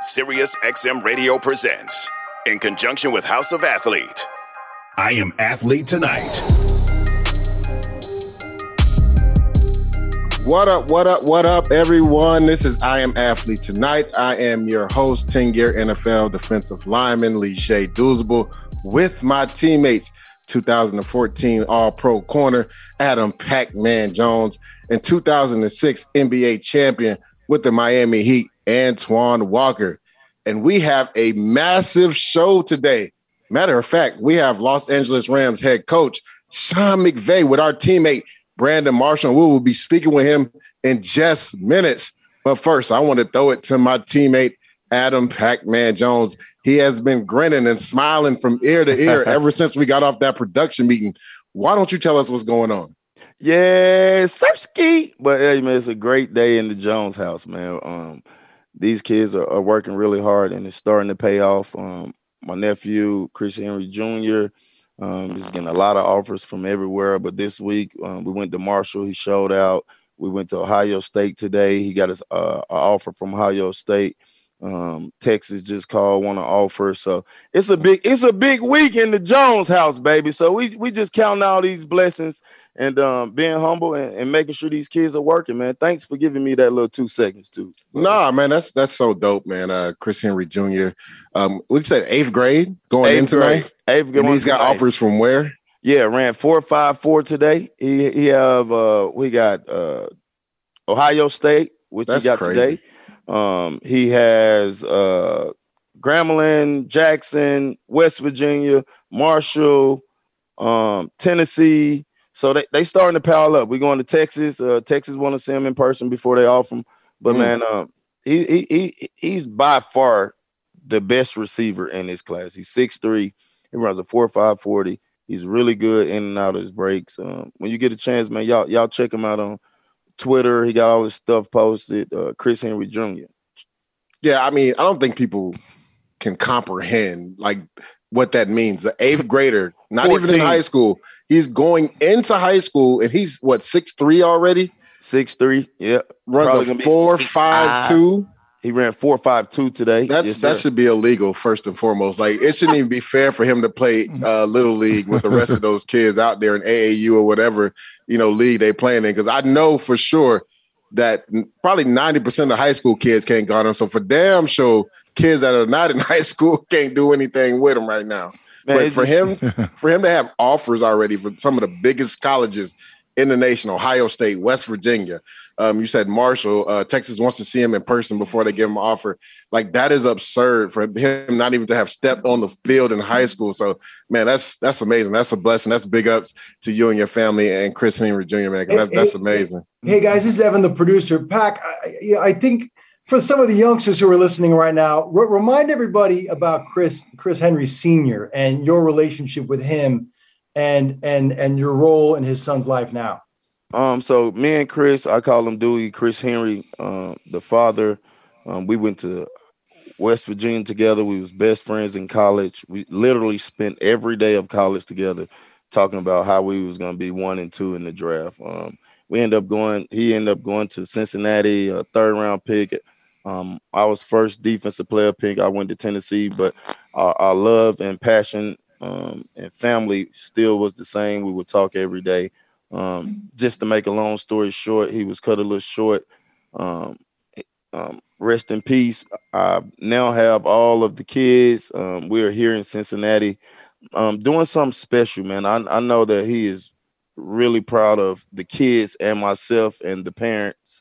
Sirius XM Radio presents, in conjunction with House of Athlete, I Am Athlete Tonight. What up, everyone? This is I Am Athlete Tonight. I am your host, 10-year NFL defensive lineman, Leger Douzable, with my teammates, 2014 All-Pro corner, Adam Pac-Man Jones, and 2006 NBA champion with the Miami Heat, Antoine Walker. And we have a massive show today. Matter of fact, we have Los Angeles Rams head coach Sean McVay with our teammate, Brandon Marshall. We will be speaking with him in just minutes. But first, I want to throw it to my teammate, Adam Pac-Man Jones. He has been grinning and smiling from ear to ear ever since we got off that production meeting. Why don't you tell us what's going on? Yeah, Sirski. But hey, man, it's a great day in the Jones house, man. These kids are working really hard, and it's starting to pay off. My nephew, Chris Henry Jr., he's getting a lot of offers from everywhere. But this week, we went to Marshall. He showed out. We went to Ohio State today. He got his an offer from Ohio State. Texas just called, want to offer. So it's a big week in the Jones house, baby. So we just counting all these blessings and being humble and making sure these kids are working, man. Thanks for giving me that little 2 seconds too. Nah, man, that's so dope, man. Chris Henry Jr. What you say, 8th grade going in tonight? 8th grade. And he's got offers from where? Yeah, ran 4.54 today. We got Ohio State, which that's he got crazy. today. He has Grambling, Jackson, West Virginia, Marshall, Tennessee. So they starting to pile up. We're going to Texas. Texas want to see him in person before they offer him. But man, he's by far the best receiver in this class. He's 6'3". He runs a 4.5 40. He's really good in and out of his breaks. When you get a chance, man, y'all check him out on Twitter. He got all his stuff posted. Chris Henry Jr. Yeah, I mean, I don't think people can comprehend like what that means. The 8th grader, not 14. even in high school. He's going into high school, and he's what, 6'3" already? 6'3", yeah. Runs a 4.52. He ran 4.52 today. That should be illegal, first and foremost. Like, it shouldn't even be fair for him to play Little League with the rest of those kids out there in AAU or whatever, league they playing in. Because I know for sure that probably 90% of high school kids can't guard him. So for damn sure, kids that are not in high school can't do anything with him right now. Man, but for him to have offers already for some of the biggest colleges in the nation, Ohio State, West Virginia, you said Marshall, Texas wants to see him in person before they give him an offer. Like, that is absurd for him not even to have stepped on the field in high school. So, man, that's amazing. That's a blessing. That's big ups to you and your family and Chris Henry Jr., man, because that's amazing. Hey, guys, this is Evan, the producer. Pac, I think for some of the youngsters who are listening right now, remind everybody about Chris Henry Sr. and your relationship with him and your role in his son's life now. So me and Chris, I call him Dewey, Chris Henry, the father. We went to West Virginia together. We was best friends in college. We literally spent every day of college together talking about how we was going to be 1 and 2 in the draft. He ended up going to Cincinnati, a 3rd round pick. I was first defensive player pick. I went to Tennessee, but our love and passion and family still was the same. We would talk every day. Just to make a long story short, he was cut a little short. Rest in peace. I now have all of the kids. We're here in Cincinnati doing something special, man. I know that he is really proud of the kids and myself and the parents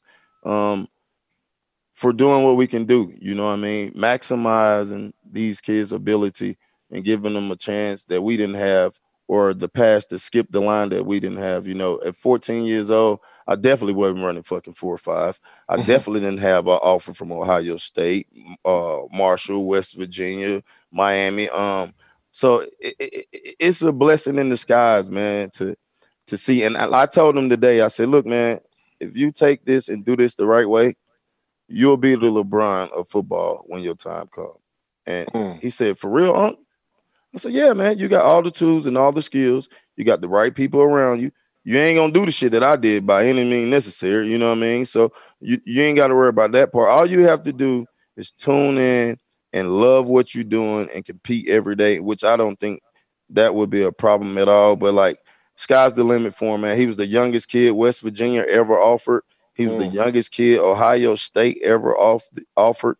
for doing what we can do. You know what I mean? Maximizing these kids' ability and giving them a chance that we didn't have, or the past to skip the line that we didn't have. At 14 years old, I definitely wasn't running fucking 4.5. I definitely didn't have an offer from Ohio State, Marshall, West Virginia, Miami. So it's a blessing in disguise, man, to see. And I told him today, I said, look, man, if you take this and do this the right way, you'll be the LeBron of football when your time comes. And he said, for real, Unc? I said, yeah, man, you got all the tools and all the skills. You got the right people around you. You ain't going to do the shit that I did by any means necessary. You know what I mean? So you ain't got to worry about that part. All you have to do is tune in and love what you're doing and compete every day, which I don't think that would be a problem at all. But like, sky's the limit for him, man. He was the youngest kid West Virginia ever offered. He was the youngest kid Ohio State ever offered.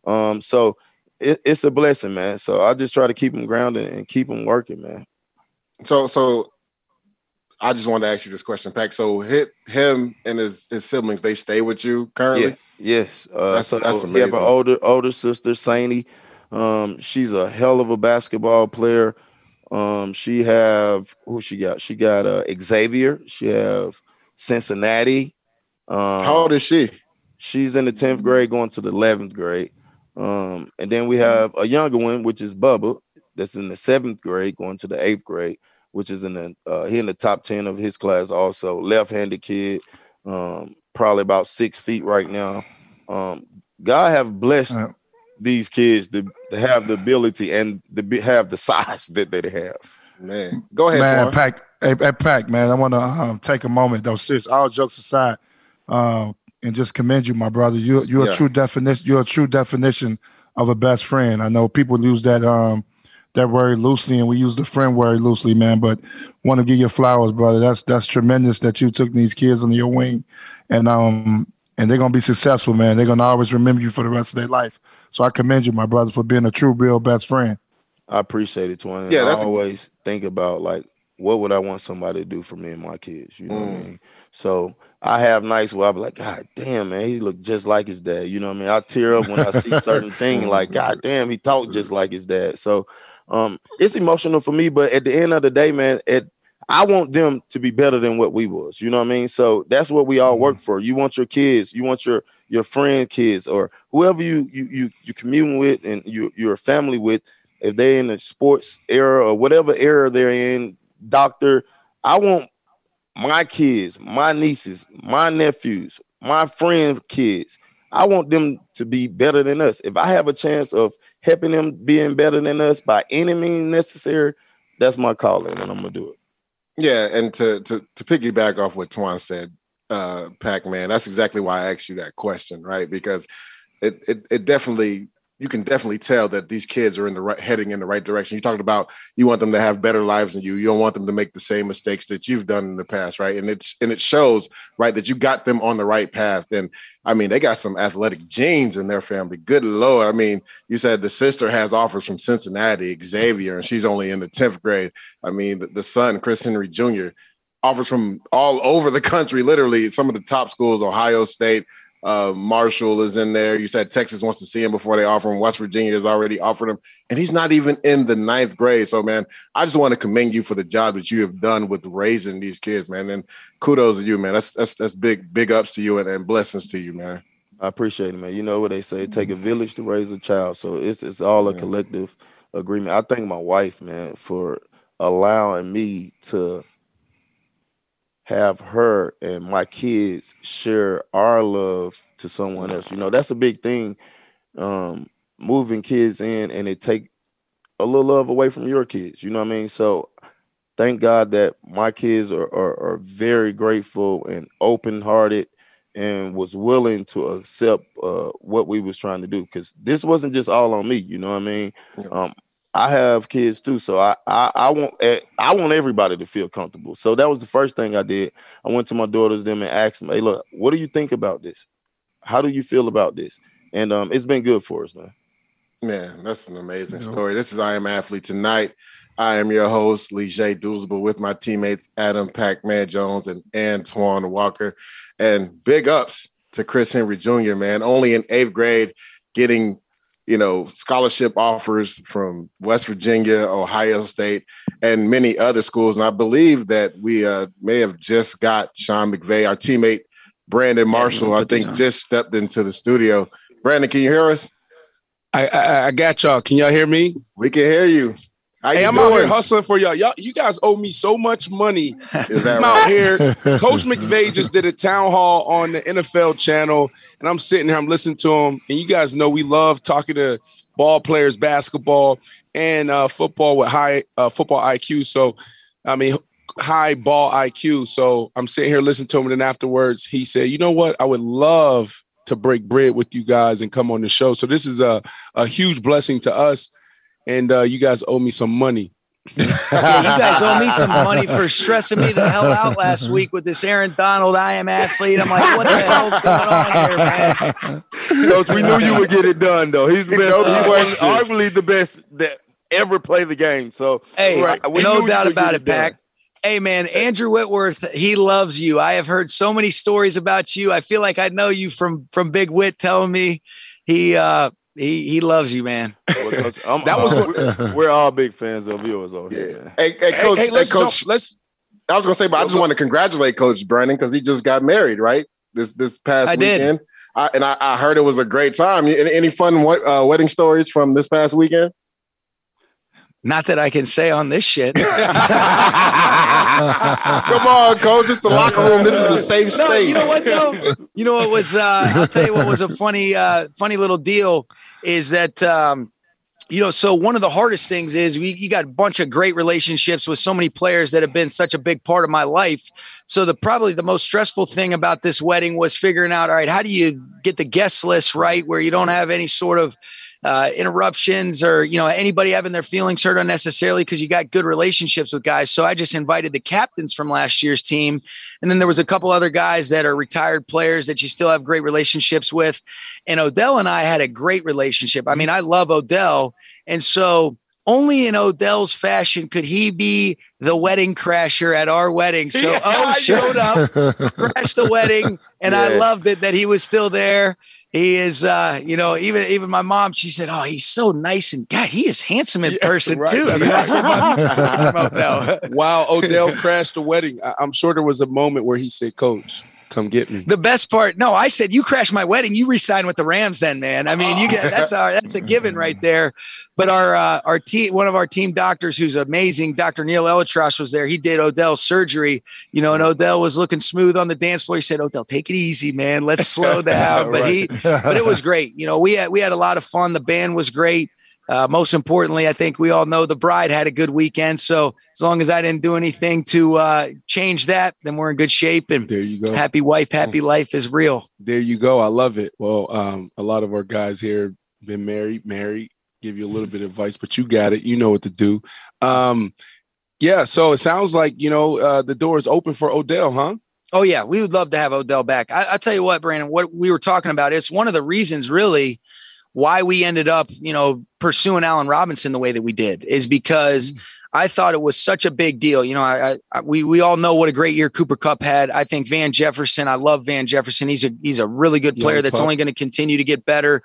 So it's a blessing, man. So I just try to keep him grounded and keep him working, man. So I just wanted to ask you this question, Pack. So him and his siblings, they stay with you currently? Yeah. Yes. That's amazing. We have an older sister, Saini. She's a hell of a basketball player. She have who she got? She got Xavier. She have Cincinnati. How old is she? She's in the 10th grade, going to the 11th grade. And then we have a younger one, which is Bubba, that's in the 7th grade, going to the 8th grade, which is in the top 10 of his class. Also, left-handed kid, probably about 6 feet right now. God have blessed these kids to have the ability and to have the size that they have. Man, go ahead, man. Twan. Pack, hey, Pack, man. I want to take a moment, though. Serious, all jokes aside, and just commend you, my brother. You're a true definition. You're a true definition of a best friend. I know people use that word loosely, and we use the friend word loosely, man. But want to give you flowers, brother. That's tremendous that you took these kids under your wing, and they're gonna be successful, man. They're gonna always remember you for the rest of their life. So I commend you, my brother, for being a true, real best friend. I appreciate it, Twan. Yeah, I always think about, like, what would I want somebody to do for me and my kids? You know what I mean? So I have nights where I be like, God damn, man, he look just like his dad. You know what I mean? I tear up when I see certain things, like, God damn, he talk just like his dad. So it's emotional for me, but at the end of the day, man, I want them to be better than what we was. You know what I mean? So that's what we all work for. You want your kids, you want your friend kids, or whoever you commune with and you're a family with, if they're in the sports era or whatever era they're in, doctor, I want my kids, my nieces, my nephews, my friend kids, I want them to be better than us. If I have a chance of helping them being better than us by any means necessary, that's my calling, and I'm gonna do it. Yeah, and to piggyback off what Twan said, Pac-Man, that's exactly why I asked you that question, right? Because it definitely, you can definitely tell that these kids are heading in the right direction. You talked about you want them to have better lives than you. You don't want them to make the same mistakes that you've done in the past, right? And it shows, right, that you got them on the right path. And I mean, they got some athletic genes in their family. Good Lord. I mean, you said the sister has offers from Cincinnati, Xavier, and she's only in the 10th grade. I mean, the son, Chris Henry Jr., offers from all over the country, literally some of the top schools, Ohio State, Marshall is in there. You said Texas wants to see him before they offer him. West Virginia has already offered him, and he's not even in the 9th grade. So, man, I just want to commend you for the job that you have done with raising these kids, man. And kudos to you, man. That's big ups to you and blessings to you, man. I appreciate it, man. You know what they say, take a village to raise a child. So it's all a collective agreement. I thank my wife, man, for allowing me to have her and my kids share our love to someone else. You know, that's a big thing, moving kids in, and it take a little love away from your kids. You know what I mean? So thank God that my kids are very grateful and open-hearted and was willing to accept what we was trying to do, because this wasn't just all on me. You know what I mean? Yeah. I have kids too, so I want everybody to feel comfortable. So that was the first thing I did. I went to my daughters and asked them, "Hey, look, what do you think about this? How do you feel about this?" And it's been good for us, man. Man, that's an amazing story. This is I Am Athlete Tonight. I am your host, Leger Douzable, with my teammates Adam Pac-Man Jones and Antoine Walker. And big ups to Chris Henry Jr., man. Only in 8th grade, getting scholarship offers from West Virginia, Ohio State, and many other schools. And I believe that we may have just got Sean McVay, our teammate, Brandon Marshall, I think just stepped into the studio. Brandon, can you hear us? I got y'all. Can y'all hear me? We can hear you. Hey, I'm out here hustling for y'all. You guys owe me so much money. I'm out here. Coach McVay just did a town hall on the NFL channel, and I'm sitting here, I'm listening to him. And you guys know we love talking to ball players, basketball, and football with high football IQ. So, I mean, high ball IQ. So I'm sitting here listening to him, and then afterwards he said, "You know what? I would love to break bread with you guys and come on the show. So this is a huge blessing to us, and you guys owe me some money. Yeah, you guys owe me some money for stressing me the hell out last week with this Aaron Donald, I Am Athlete. I'm like, what the hell's going on here, man? Coach, we knew you would get it done, though. He's the best. He was arguably the best that ever played the game. So, hey, no doubt about it, Pac. Hey, man, Andrew Whitworth, he loves you. I have heard so many stories about you. I feel like I know you from Big Whit telling me he loves you, man. We're all big fans of yours over here. Hey, Coach. I was gonna say, but I just want to congratulate Coach Brennan because he just got married, right? This past weekend. I heard it was a great time. Any fun wedding stories from this past weekend? Not that I can say on this shit. Come on, Coach. It's the locker room. This is a safe space. No, you know what, though? You know what was, I'll tell you what was a funny little deal is that, so one of the hardest things is you got a bunch of great relationships with so many players that have been such a big part of my life. So probably the most stressful thing about this wedding was figuring out, all right, how do you get the guest list right where you don't have any sort of interruptions or, anybody having their feelings hurt unnecessarily because you got good relationships with guys. So I just invited the captains from last year's team. And then there was a couple other guys that are retired players that you still have great relationships with. And Odell and I had a great relationship. I mean, I love Odell. And so only in Odell's fashion could he be the wedding crasher at our wedding. So showed up, crashed the wedding. And yes. I loved it that he was still there. He is, even my mom, she said, oh, he's so nice. And God, he is handsome in person, right. too. I said, Wow, Odell crashed the wedding. I'm sure there was a moment where he said, Coach, come get me. The best part, no, I said, you crashed my wedding. You re-sign with the Rams then, man. I mean, that's a given right there. But our team, one of our team doctors who's amazing, Dr. Neil Elatrosh was there. He did Odell's surgery, and Odell was looking smooth on the dance floor. He said, Odell, take it easy, man. Let's slow down. But but it was great. We had a lot of fun. The band was great. Most importantly, I think we all know the bride had a good weekend. So as long as I didn't do anything to change that, then we're in good shape. And there you go. Happy wife, happy life is real. There you go. I love it. Well, a lot of our guys here been married, give you a little bit of advice, but you got it. You know what to do. So it sounds like, the door is open for Odell, huh? Oh, yeah. We would love to have Odell back. I'll tell you what, Brandon, what we were talking about, it's one of the reasons really why we ended up, pursuing Allen Robinson the way that we did is because I thought it was such a big deal. We all know what a great year Cooper Kupp had. I think Van Jefferson, I love Van Jefferson. He's a really good player that's only going to continue to get better.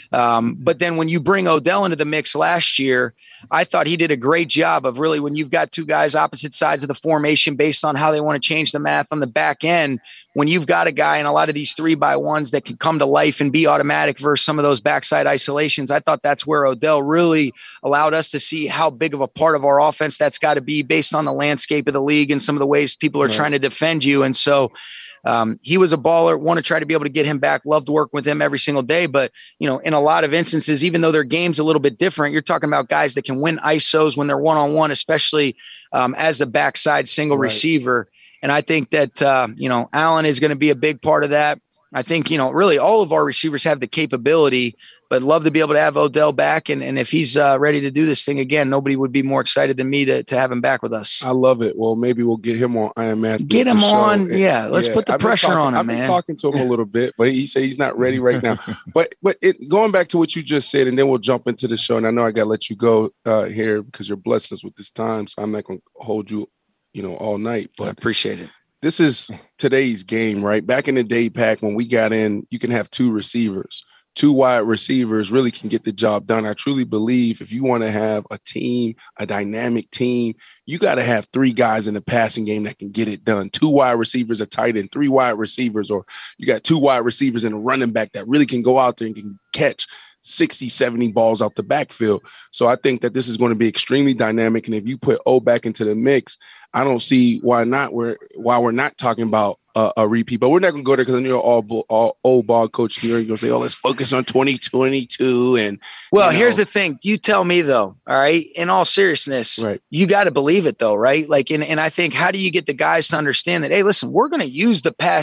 But then when you bring Odell into the mix last year, I thought he did a great job of really when you've got two guys opposite sides of the formation based on how they want to change the math on the back end. When you've got a guy in a lot of these 3x1s that can come to life and be automatic versus some of those backside isolations, I thought that's where Odell really allowed us to see how big of a part of our offense that's got to be based on the landscape of the league and some of the ways people are trying to defend you. And so he was a baller, want to try to be able to get him back, loved working with him every single day. But, in a lot of instances, even though their game's a little bit different, you're talking about guys that can win ISOs when they're one-on-one, especially as the backside single receiver. And I think that, Allen is going to be a big part of that. I think, really all of our receivers have the capability, but love to be able to have Odell back. And if he's ready to do this thing again, nobody would be more excited than me to have him back with us. I love it. Well, maybe we'll get him on I Am Athlete. Get him on. Let's put the pressure on him, man. I've been talking to him a little bit, but he said he's not ready right now. but going back to what you just said, and then we'll jump into the show. And I know I got to let you go here because you're blessing us with this time. So I'm not going to hold you all night, but I appreciate it. This is today's game, right? Back in the day, Pac, when we got in, you can have two receivers. Two wide receivers really can get the job done. I truly believe if you want to have a team, a dynamic team, you got to have three guys in the passing game that can get it done. Two wide receivers, a tight end, three wide receivers, or you got two wide receivers and a running back that really can go out there and can catch 60, 70 balls out the backfield. So I think that this is going to be extremely dynamic. And if you put O back into the mix, I don't see why we're not talking about a repeat. But we're not going to go there because I know all old ball coach here. You're going to say, let's focus on 2022. And here's the thing. You tell me though. All right. In all seriousness, right. You got to believe it though. Right. Like, and I think, how do you get the guys to understand that, hey, listen, we're going to use the pass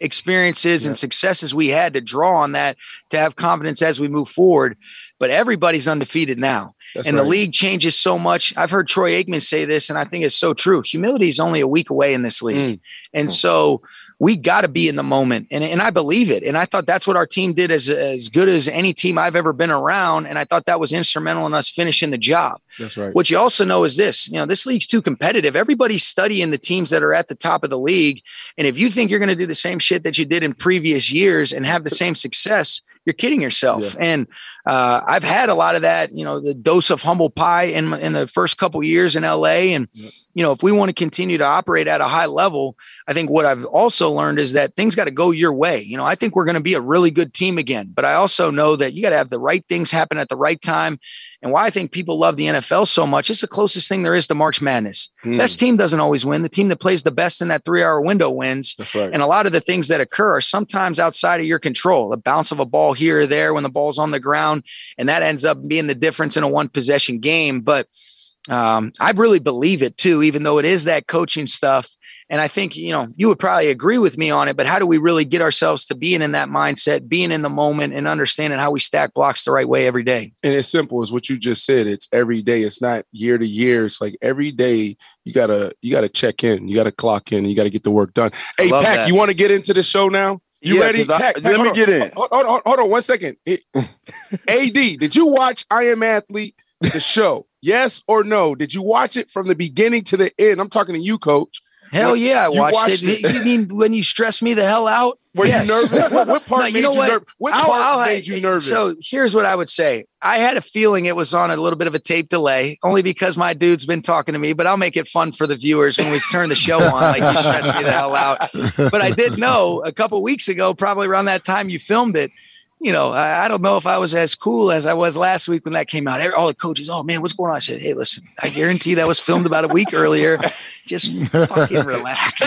experiences and successes we had to draw on that to have confidence as we move forward. But everybody's undefeated now. That's and right. The league changes so much. I've heard Troy Aikman say this, and I think it's so true. Humility is only a week away in this league. And so we got to be in the moment. And I believe it. And I thought that's what our team did as good as any team I've ever been around. And I thought that was instrumental in us finishing the job. That's right. What you also know is this, this league's too competitive. Everybody's studying the teams that are at the top of the league. And if you think you're going to do the same shit that you did in previous years and have the same success, you're kidding yourself. Yeah. And I've had a lot of that, the dose of humble pie in the first couple of years in LA. And, if we want to continue to operate at a high level, I think what I've also learned is that things got to go your way. I think we're going to be a really good team again, but I also know that you got to have the right things happen at the right time. And why I think people love the NFL so much, it's the closest thing there is to March Madness. Best team doesn't always win. The team that plays the best in that 3-hour window wins. That's right. And a lot of the things that occur are sometimes outside of your control. The bounce of a ball here or there when the ball's on the ground, and that ends up being the difference in a one-possession game. But I really believe it too, even though it is that coaching stuff. And I think, you would probably agree with me on it, but how do we really get ourselves to being in that mindset, being in the moment and understanding how we stack blocks the right way every day? And it's simple as what you just said. It's every day. It's not year to year. It's like every day you gotta check in, you gotta clock in, you gotta get the work done. Hey, Pac, you want to get into the show now? You ready? Pac, let me get in. Hold on 1 second. AD, did you watch I Am Athlete, the show? Yes or no? Did you watch it from the beginning to the end? I'm talking to you, Coach. Hell yeah, I watched it. You mean when you stress me the hell out? Were you nervous? What part made you nervous? What part made you nervous? So here's what I would say. I had a feeling it was on a little bit of a tape delay, only because my dude's been talking to me, but I'll make it fun for the viewers when we turn the show on, like you stressed me the hell out. But I did know a couple weeks ago, probably around that time you filmed it, I don't know if I was as cool as I was last week when that came out. All the coaches, oh man, what's going on? I said, hey, listen, I guarantee that was filmed about a week earlier. Just fucking relax.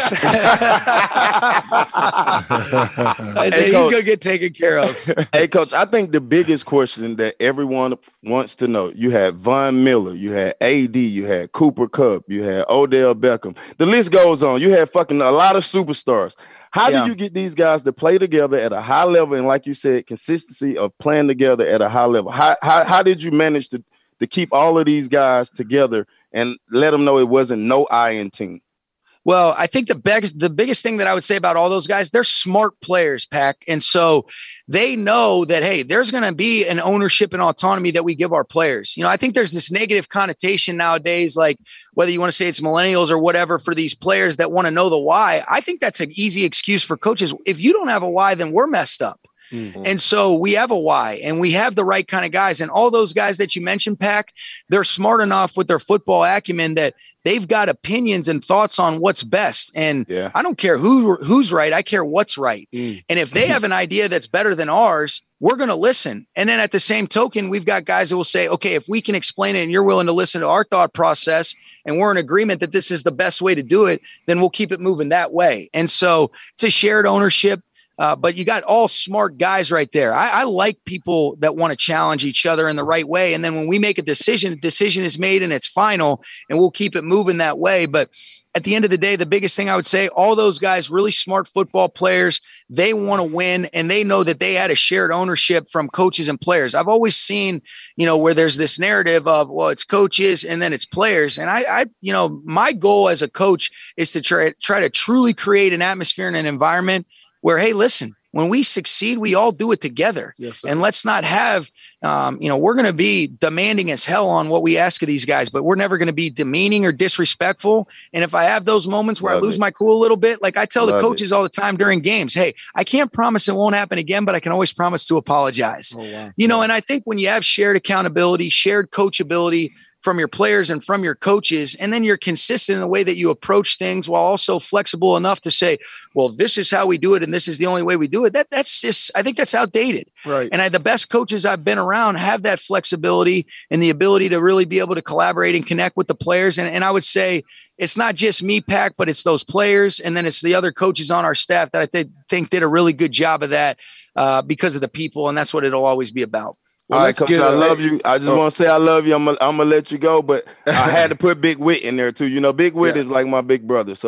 I said, he's going to get taken care of. Hey, Coach, I think the biggest question that everyone wants to know, you had Von Miller, you had AD, you had Cooper Kupp, you had Odell Beckham. The list goes on. You had fucking a lot of superstars. How do you get these guys to play together at a high level? And like you said, consistency of playing together at a high level. How did you manage to keep all of these guys together and let them know it wasn't no iron team? Well, I think the biggest thing that I would say about all those guys, they're smart players, Pac. And so they know that, hey, there's going to be an ownership and autonomy that we give our players. I think there's this negative connotation nowadays, like whether you want to say it's millennials or whatever, for these players that want to know the why. I think that's an easy excuse for coaches. If you don't have a why, then we're messed up. Mm-hmm. And so we have a why, and we have the right kind of guys. And all those guys that you mentioned, Pac, they're smart enough with their football acumen that they've got opinions and thoughts on what's best. And I don't care who's right. I care what's right. And if they have an idea that's better than ours, we're going to listen. And then at the same token, we've got guys that will say, okay, if we can explain it and you're willing to listen to our thought process and we're in agreement that this is the best way to do it, then we'll keep it moving that way. And so it's a shared ownership. But you got all smart guys right there. I like people that want to challenge each other in the right way. And then when we make a decision, the decision is made and it's final, and we'll keep it moving that way. But at the end of the day, the biggest thing I would say, all those guys, really smart football players, they want to win, and they know that they had a shared ownership from coaches and players. I've always seen, where there's this narrative of, well, it's coaches and then it's players. And I my goal as a coach is to try to truly create an atmosphere and an environment where, hey, listen, when we succeed, we all do it together. Yes, and let's not have, we're going to be demanding as hell on what we ask of these guys, but we're never going to be demeaning or disrespectful. And if I have those moments where I lose my cool a little bit, like I tell the coaches all the time during games, hey, I can't promise it won't happen again, but I can always promise to apologize. Oh, wow. And I think when you have shared accountability, shared coachability from your players and from your coaches, and then you're consistent in the way that you approach things while also flexible enough to say, well, this is how we do it and this is the only way we do it. That's just, I think that's outdated. Right. And the best coaches I've been around have that flexibility and the ability to really be able to collaborate and connect with the players. And I would say it's not just me, Pac, but it's those players. And then it's the other coaches on our staff that I think did a really good job of that because of the people. And that's what it'll always be about. Well, all right, Coach, I love you. I just want to say I love you. I'm gonna let you go, but I had to put Big Wit in there too. Big Wit is like my big brother. So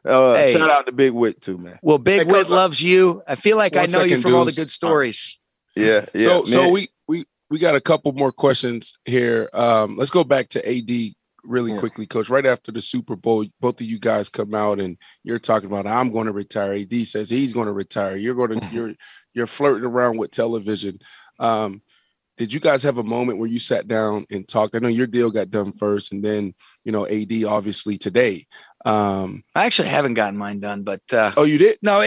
Shout out to Big Wit too, man. Well, Big Wit loves you. I feel like I know you from all the good stories. Yeah. So we got a couple more questions here. Let's go back to AD really quickly, Coach. Right after the Super Bowl, both of you guys come out and you're talking about I'm going to retire. AD says he's going to retire. You're flirting around with television. Did you guys have a moment where you sat down and talked? I know your deal got done first, and then AD obviously today. I actually haven't gotten mine done, but oh, you did? No,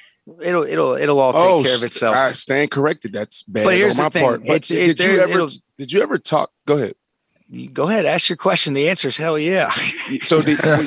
it'll all take care of itself. I stand corrected. That's bad. But here's on my the thing. part. But did you ever talk? Go ahead. Go ahead. Ask your question. The answer is hell yeah. So when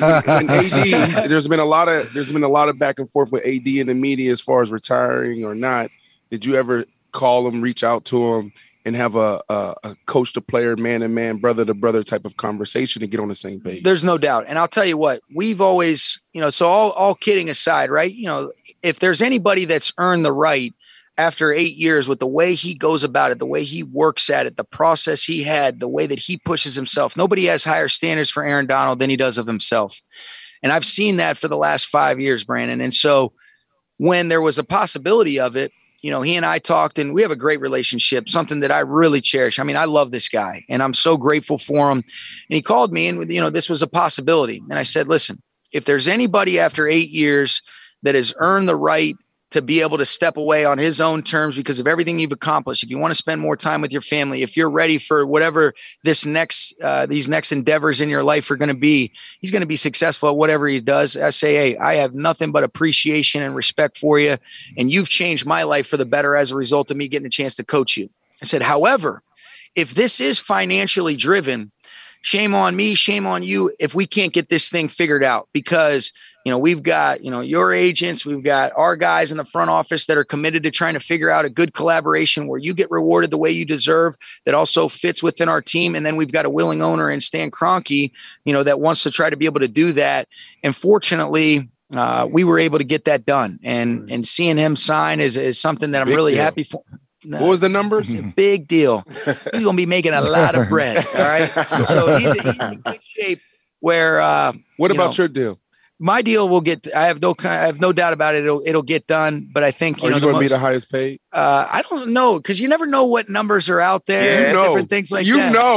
AD, there's been a lot of back and forth with AD in the media as far as retiring or not. Did you ever call him, reach out to him, and have a coach to player, man to man, brother to brother type of conversation to get on the same page? There's no doubt. And I'll tell you what, we've always, so all kidding aside, right? If there's anybody that's earned the right after 8 years with the way he goes about it, the way he works at it, the process he had, the way that he pushes himself, nobody has higher standards for Aaron Donald than he does of himself. And I've seen that for the last 5 years, Brandon. And so when there was a possibility of it, he and I talked, and we have a great relationship, something that I really cherish. I mean, I love this guy, and I'm so grateful for him. And he called me, and this was a possibility. And I said, listen, if there's anybody after 8 years that has earned the right to be able to step away on his own terms because of everything you've accomplished, if you want to spend more time with your family, if you're ready for whatever these next endeavors in your life are going to be, he's going to be successful at whatever he does. I say, hey, I have nothing but appreciation and respect for you. And you've changed my life for the better as a result of me getting a chance to coach you. I said, however, if this is financially driven, shame on me, shame on you if we can't get this thing figured out, because we've got, your agents, we've got our guys in the front office that are committed to trying to figure out a good collaboration where you get rewarded the way you deserve, that also fits within our team. And then we've got a willing owner in Stan Kroenke, that wants to try to be able to do that. And fortunately, we were able to get that done. And seeing him sign is something that I'm really happy for. What was the numbers? It's a big deal. He's going to be making a lot of bread. All right. So he's in good shape where, what about your deal? My deal will get. I have no doubt about it. It'll get done. But I think are you going to be the highest paid? I don't know, because you never know what numbers are out there. Yeah, different things like that.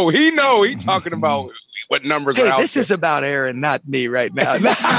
He talking about what numbers are out there. This is about Aaron, not me, right now.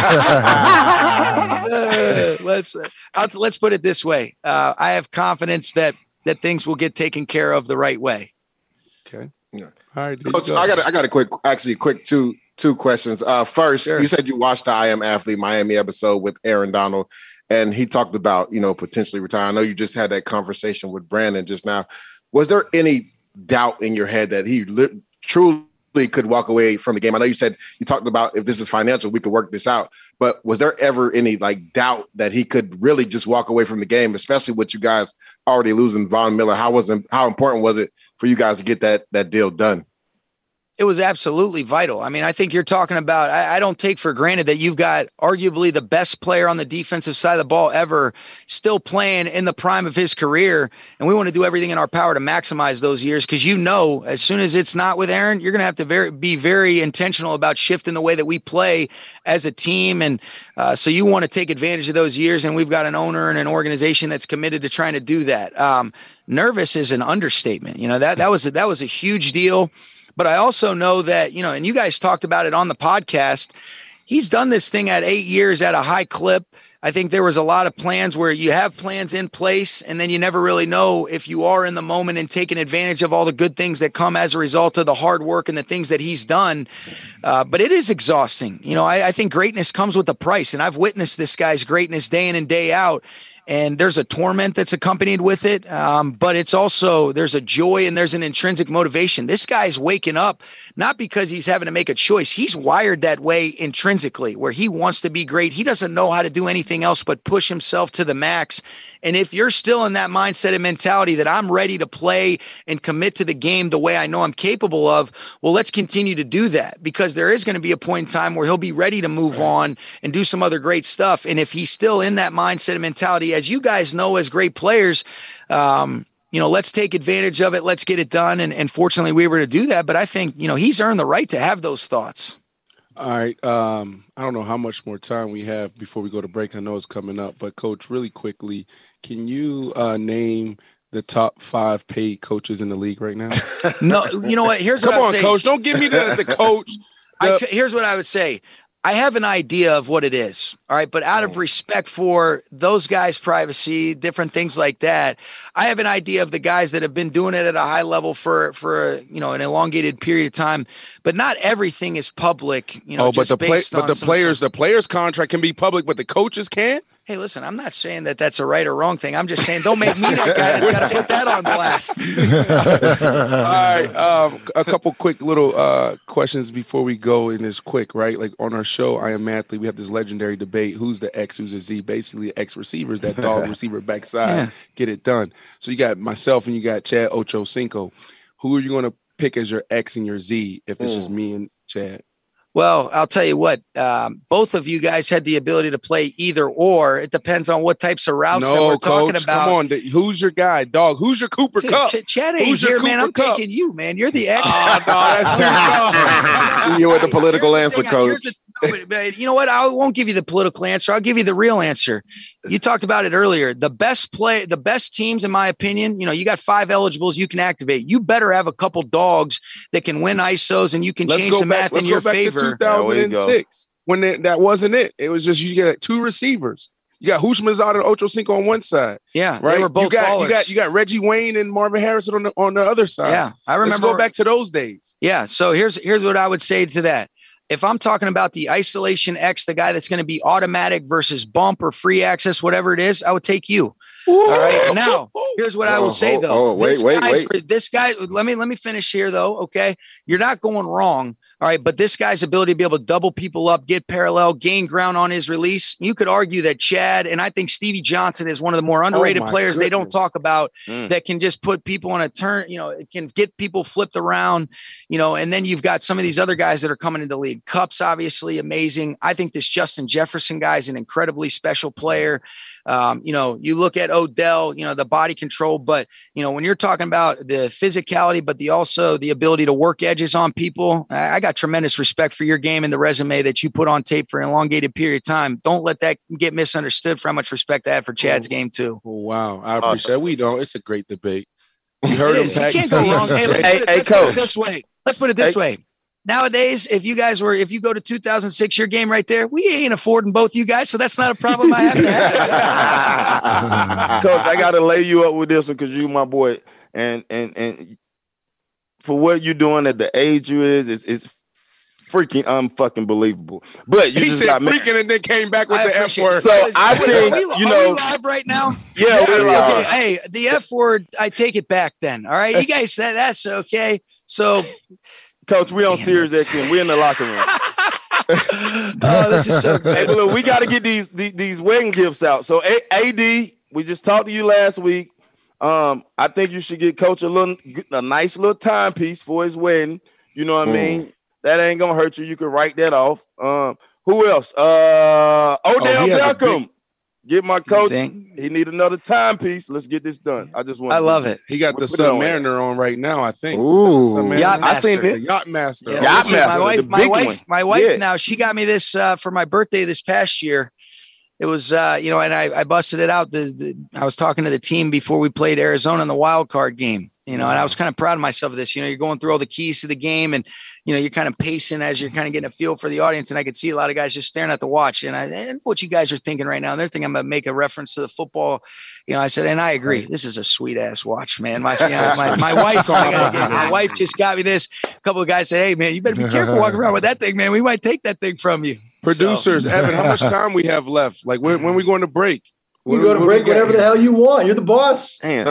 Let's put it this way. I have confidence that things will get taken care of the right way. Okay. Yeah. All right. Coach, I got a quick two questions. First, sure. You said you watched the I Am Athlete Miami episode with Aaron Donald, and he talked about, potentially retiring. I know you just had that conversation with Brandon just now. Was there any doubt in your head that he truly could walk away from the game? I know you talked about if this is financial, we could work this out. But was there ever any doubt that he could really just walk away from the game, especially with you guys already losing Von Miller? How important was it for you guys to get that deal done? It was absolutely vital. I mean, I think you're talking about, I don't take for granted that you've got arguably the best player on the defensive side of the ball ever still playing in the prime of his career. And we want to do everything in our power to maximize those years, because as soon as it's not with Aaron, you're going to have to be very intentional about shifting the way that we play as a team. And so you want to take advantage of those years. And we've got an owner and an organization that's committed to trying to do that. Nervous is an understatement. That was a huge deal. But I also know that, and you guys talked about it on the podcast, he's done this thing at 8 years at a high clip. I think there was a lot of plans where you have plans in place, and then you never really know if you are in the moment and taking advantage of all the good things that come as a result of the hard work and the things that he's done. But it is exhausting. I think greatness comes with a price, and I've witnessed this guy's greatness day in and day out. And there's a torment that's accompanied with it. But it's also, there's a joy and there's an intrinsic motivation. This guy's waking up, not because he's having to make a choice. He's wired that way intrinsically, where he wants to be great. He doesn't know how to do anything else but push himself to the max. And if you're still in that mindset and mentality that I'm ready to play and commit to the game the way I know I'm capable of, well, let's continue to do that, because there is going to be a point in time where he'll be ready to move on and do some other great stuff. And if he's still in that mindset and mentality, as you guys know, as great players, let's take advantage of it. Let's get it done. And fortunately, we were to do that. But I think, he's earned the right to have those thoughts. All right. I don't know how much more time we have before we go to break. I know it's coming up, but Coach, really quickly, can you name the top 5 paid coaches in the league right now? No, you know what? Here's what Come I would on, say. Coach. Don't give me the coach. Here's what I would say. I have an idea of what it is. All right. But out of respect for those guys' privacy, different things like that, I have an idea of the guys that have been doing it at a high level for an elongated period of time. But not everything is public, but the players' contract can be public, but the coaches can't. Hey, listen, I'm not saying that that's a right or wrong thing. I'm just saying don't make me that guy that's got to put that on blast. All right. A couple quick little questions before we go in this quick, right? Like on our show, I Am Athlete, we have this legendary debate. Who's the X, who's the Z? Basically, X receivers, that dog receiver backside, get it done. So you got myself and you got Chad Ochocinco. Who are you going to pick as your X and your Z if it's just me and Chad? Well, I'll tell you what, both of you guys had the ability to play either or. It depends on what types of routes that we're talking about. Come on. Who's your guy, dog? Who's your Cooper Kupp? Chad ain't here, man. I'm taking you, man. You're the X. Oh, no, that's too you with the political answer, Coach. You know what? I won't give you the political answer. I'll give you the real answer. You talked about it earlier. The best teams, in my opinion, you got 5 eligibles you can activate. You better have a couple dogs that can win ISOs and you can change the math in your favor. 2006, when that wasn't it. It was just you get 2 receivers. You got Hushmanzada and Ochocinco on one side. Yeah, right. They were both you got Reggie Wayne and Marvin Harrison on the other side. Yeah, I remember. Let's go back to those days. Yeah. So here's what I would say to that. If I'm talking about the isolation X, the guy that's going to be automatic versus bump or free access, whatever it is, I would take you. All right. Now, here's what I will say though. Wait. This guy, let me finish here though. Okay. You're not going wrong. All right. But this guy's ability to be able to double people up, get parallel, gain ground on his release. You could argue that Chad and I think Stevie Johnson is one of the more underrated players they don't talk about that can just put people on a turn, it can get people flipped around, and then you've got some of these other guys that are coming into the league. Kupp's obviously amazing. I think this Justin Jefferson guy is an incredibly special player. You look at Odell, the body control, but when you're talking about the physicality, but also the ability to work edges on people, I got tremendous respect for your game and the resume that you put on tape for an elongated period of time. Don't let that get misunderstood for how much respect I have for Chad's game too. Oh, wow. I appreciate it. We don't. It's a great debate. You heard him. You can't go wrong. Let's put it this way. Let's put it this way. Nowadays, if you go to 2006, your game right there, we ain't affording both you guys, so that's not a problem I have to have. Coach, I got to lay you up with this one because you my boy, and for what you're doing at the age you is freaking unfucking believable. But you just got freaking and then came back with the F word. So I think are we live right now? Yeah, we're live. Okay. Hey, the F word, I take it back then. All right, you guys said that's okay. So, Coach, we on Sirius XM. We in the locker room. Oh, this is so good. Hey, but look, we got to get these wedding gifts out. So, AD, we just talked to you last week. I think you should get Coach a nice little timepiece for his wedding. You know what I mean? That ain't gonna hurt you. You can write that off. Who else? Odell Beckham. Get my coach. He need another timepiece. Let's get this done. I love it. He got the Submariner on right now, I think. Ooh. I seen it. The Yacht Master. Yeah, my wife now, she got me this for my birthday this past year. It was, and I busted it out. I was talking to the team before we played Arizona in the wild card game, and I was kind of proud of myself of this. You're going through all the keys to the game and, you're kind of pacing as you're kind of getting a feel for the audience. And I could see a lot of guys just staring at the watch. And what you guys are thinking right now, and they're thinking I'm going to make a reference to the football. I said, and I agree. This is a sweet ass watch, man. My wife just got me this. A couple of guys said, hey, man, you better be careful walking around with that thing, man. We might take that thing from you. Producers, Evan, how much time we have left? Like when we going to break? You go to break whatever the hell you want. You're the boss. AB,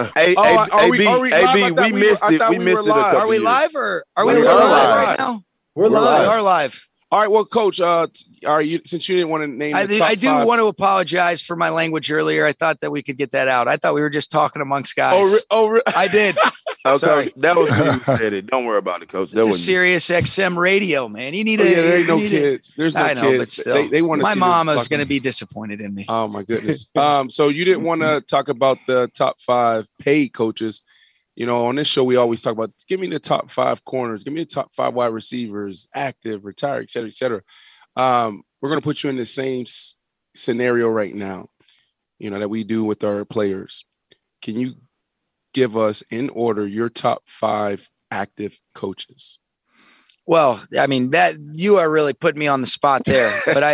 we missed it. We missed it. Are we live or are we live right now? We're live. We are live. All right. Well, Coach, since you didn't want to name the top I do five. want to apologize for my language earlier. I thought that we could get that out. I thought we were just talking amongst guys. I did. Okay, that was me who said it. Don't worry about it, Coach. This is Sirius XM radio, man. You need there ain't no kids. There's no kids. I know, but still, they want to. My mom is going to be disappointed in me. Oh my goodness. So you didn't want to talk about the top 5 paid coaches. You know, on this show, we always talk about, give me the top 5 corners, give me the top 5 wide receivers, active, retired, et cetera, et cetera. We're going to put you in the same scenario right now, you know, that we do with our players. Can you give us, in order, your top 5 active coaches? Well, I mean, that you are really putting me on the spot there. But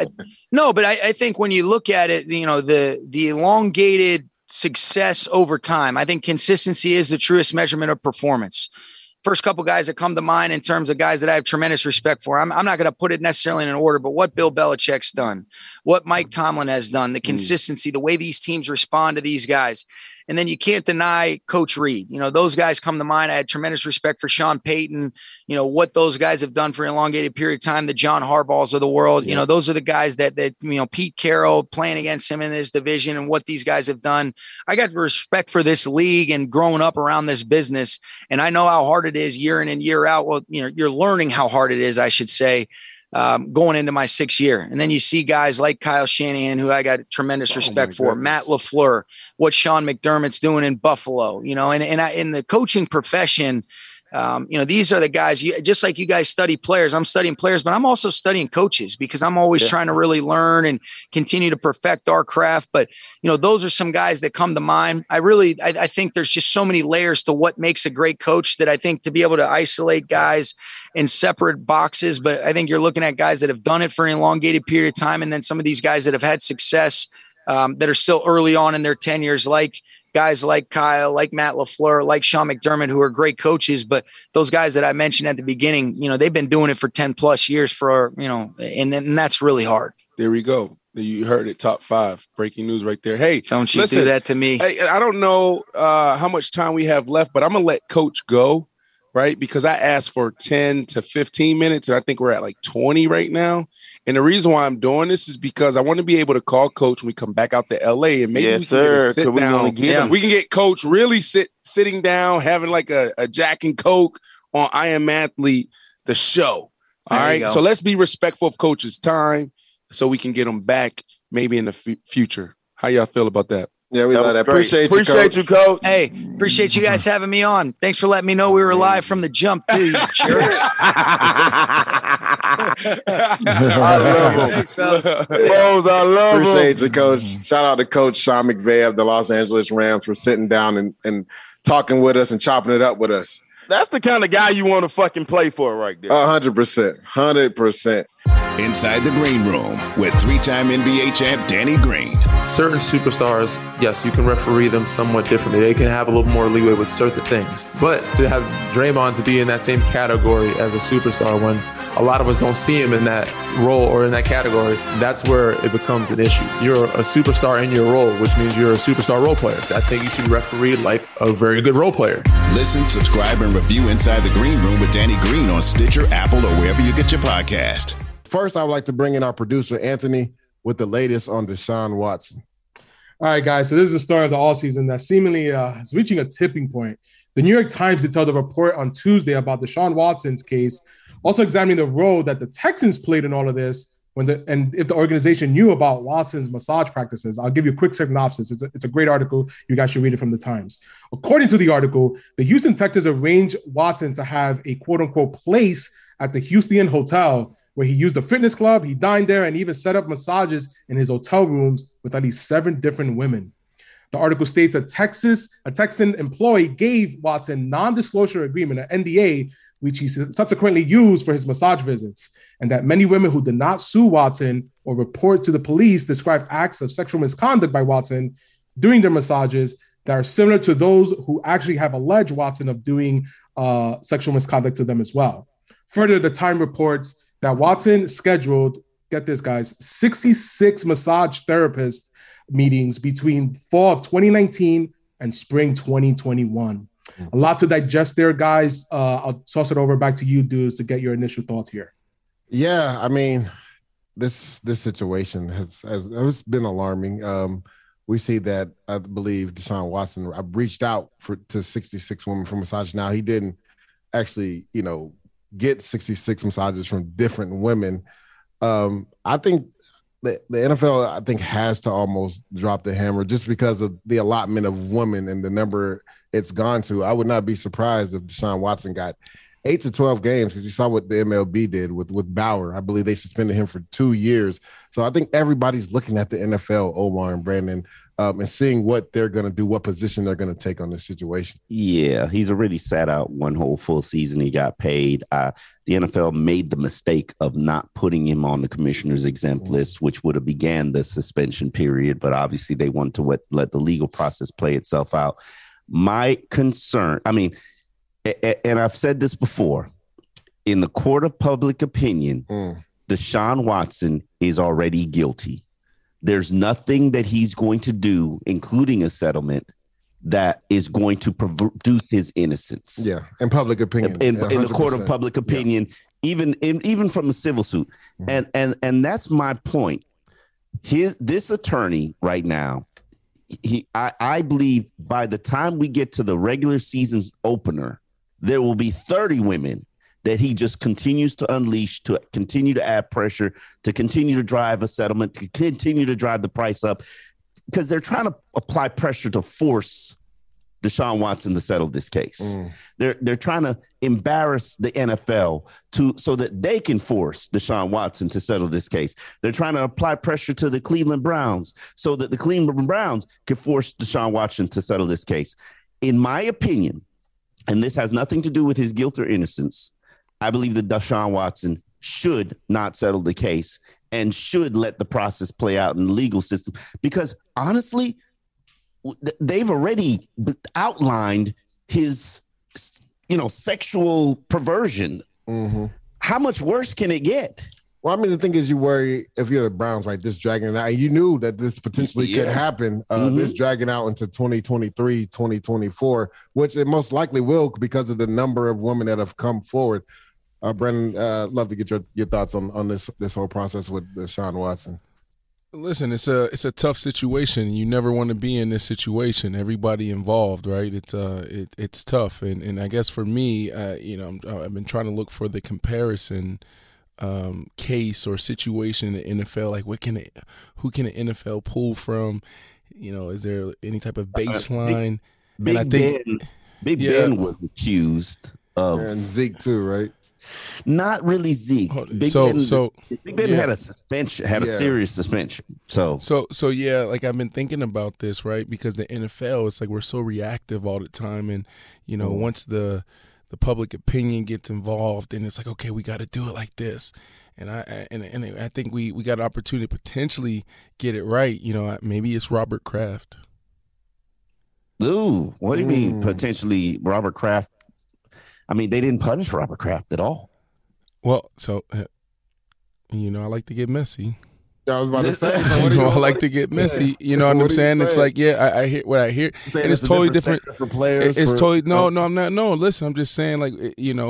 I think when you look at it, you know, the elongated success over time, I think consistency is the truest measurement of performance. First couple guys that come to mind in terms of guys that I have tremendous respect for. I'm not going to put it necessarily in an order, but what Bill Belichick's done, what Mike Tomlin has done, the consistency, the way these teams respond to these guys. And then you can't deny Coach Reid. You know, those guys come to mind. I had tremendous respect for Sean Payton, you know, what those guys have done for an elongated period of time, the John Harbaughs of the world. Yeah. You know, those are the guys that, you know, Pete Carroll playing against him in this division and what these guys have done. I got respect for this league and growing up around this business. And I know how hard it is year in and year out. Well, you know, you're learning how hard it is, I should say, going into my 6th year. And then you see guys like Kyle Shanahan, who I got tremendous respect for, Matt LaFleur, what Sean McDermott's doing in Buffalo, you know, and in the coaching profession, you know, these are the guys, just like you guys study players, I'm studying players, but I'm also studying coaches because I'm always trying to really learn and continue to perfect our craft. But, you know, those are some guys that come to mind. I think there's just so many layers to what makes a great coach that I think to be able to isolate guys in separate boxes, but I think you're looking at guys that have done it for an elongated period of time. And then some of these guys that have had success that are still early on in their tenures, like guys like Kyle, like Matt LaFleur, like Sean McDermott, who are great coaches. But those guys that I mentioned at the beginning, you know, they've been doing it for 10 plus years for, you know, and that's really hard. There we go. You heard it, top 5. Breaking news right there. Hey, don't you do that to me. I don't know how much time we have left, but I'm going to let Coach go, right? Because I asked for 10 to 15 minutes, and I think we're at like 20 right now. And the reason why I'm doing this is because I want to be able to call Coach when we come back out to LA, and maybe we can sit down. We can get Coach really sitting down, having like a Jack and Coke on I Am Athlete, the show. All right. So let's be respectful of Coach's time so we can get him back maybe in the future. How y'all feel about that? Yeah, we love that. Appreciate you, Coach. Hey, appreciate you guys having me on. Thanks for letting me know we were live from the jump, too, you jerks. I love him. Thanks, fellas. I love Appreciate you, Coach. Shout out to Coach Sean McVay of the Los Angeles Rams for sitting down and talking with us and chopping it up with us. That's the kind of guy you want to fucking play for right there. 100%. 100%. Inside the Green Room with 3-time NBA champ Danny Green. Certain superstars, yes, you can referee them somewhat differently. They can have a little more leeway with certain things. But to have Draymond to be in that same category as a superstar when a lot of us don't see him in that role or in that category, that's where it becomes an issue. You're a superstar in your role, which means you're a superstar role player. I think you should referee like a very good role player. Listen, subscribe, and review Inside the Green Room with Danny Green on Stitcher, Apple, or wherever you get your podcast. First, I would like to bring in our producer, Anthony, with the latest on Deshaun Watson. All right, guys. So this is the story of the offseason that seemingly is reaching a tipping point. The New York Times detailed a report on Tuesday about Deshaun Watson's case, also examining the role that the Texans played in all of this and if the organization knew about Watson's massage practices. I'll give you a quick synopsis. It's a great article. You guys should read it from the Times. According to the article, the Houston Texans arranged Watson to have a quote-unquote place at the Houston Hotel where he used a fitness club, he dined there, and even set up massages in his hotel rooms with at least 7 different women. The article states a Texan employee gave Watson non-disclosure agreement, an NDA, which he subsequently used for his massage visits, and that many women who did not sue Watson or report to the police described acts of sexual misconduct by Watson during their massages that are similar to those who actually have alleged Watson of doing sexual misconduct to them as well. Further, the Time reports that Watson scheduled, get this, guys, 66 massage therapist meetings between fall of 2019 and spring 2021. A lot to digest there, guys. I'll toss it over back to you, dudes, to get your initial thoughts here. Yeah, I mean, this situation has been alarming. We see that, I believe, Deshaun Watson reached out to 66 women for massage. Now, he didn't actually, get 66 massages from different women. I think the NFL, I think, has to almost drop the hammer just because of the allotment of women and the number it's gone to. I would not be surprised if Deshaun Watson got 8 to 12 games, because you saw what the MLB did with Bauer. I believe they suspended him for 2 years. So I think everybody's looking at the NFL, Omar and Brandon, and seeing what they're going to do, what position they're going to take on this situation. Yeah, he's already sat out one whole full season. He got paid. The NFL made the mistake of not putting him on the commissioner's exempt list, which would have began the suspension period. But obviously they want to let the legal process play itself out. My concern, and I've said this before, in the court of public opinion, Deshaun Watson is already guilty. There's nothing that he's going to do, including a settlement, that is going to produce his innocence. Yeah, in public opinion. In the court of public opinion, even from a civil suit. And that's my point. This attorney right now, I believe by the time we get to the regular season's opener, there will be 30 women that he just continues to unleash, to continue to add pressure, to continue to drive a settlement, to continue to drive the price up, because they're trying to apply pressure to force Deshaun Watson to settle this case. They're trying to embarrass the NFL so that they can force Deshaun Watson to settle this case. They're trying to apply pressure to the Cleveland Browns so that the Cleveland Browns can force Deshaun Watson to settle this case. In my opinion, and this has nothing to do with his guilt or innocence, I believe that Deshaun Watson should not settle the case and should let the process play out in the legal system, because honestly, they've already outlined his, sexual perversion. How much worse can it get? Well, the thing is, you worry if you're the Browns, right? This dragging it out. And you knew that this potentially could happen. This dragging out into 2023, 2024, which it most likely will because of the number of women that have come forward. Brendan, love to get your thoughts on this whole process with Deshaun Watson. Listen, it's a tough situation. You never want to be in this situation. Everybody involved, right? It's tough, and I guess for me, I've been trying to look for the comparison case or situation in the NFL. Like, who can an NFL pull from? Is there any type of baseline? Big Ben was accused of, and Zeke too, right? Not really Zeke. Big Ben had a suspension, a serious suspension. So yeah, like I've been thinking about this, right? Because the NFL, it's like we're so reactive all the time, and once the public opinion gets involved, and it's like, okay, we got to do it like this, and I think we got an opportunity to potentially get it right. Maybe it's Robert Kraft. Ooh, what do you mean potentially Robert Kraft? They didn't punish Robert Kraft at all. Well, so, I like to get messy. I was about to say. I like to get messy. You know what I'm saying? It's like, I hear what I hear. And it's totally different. For players. It's totally, no, I'm not. No, listen, I'm just saying, like,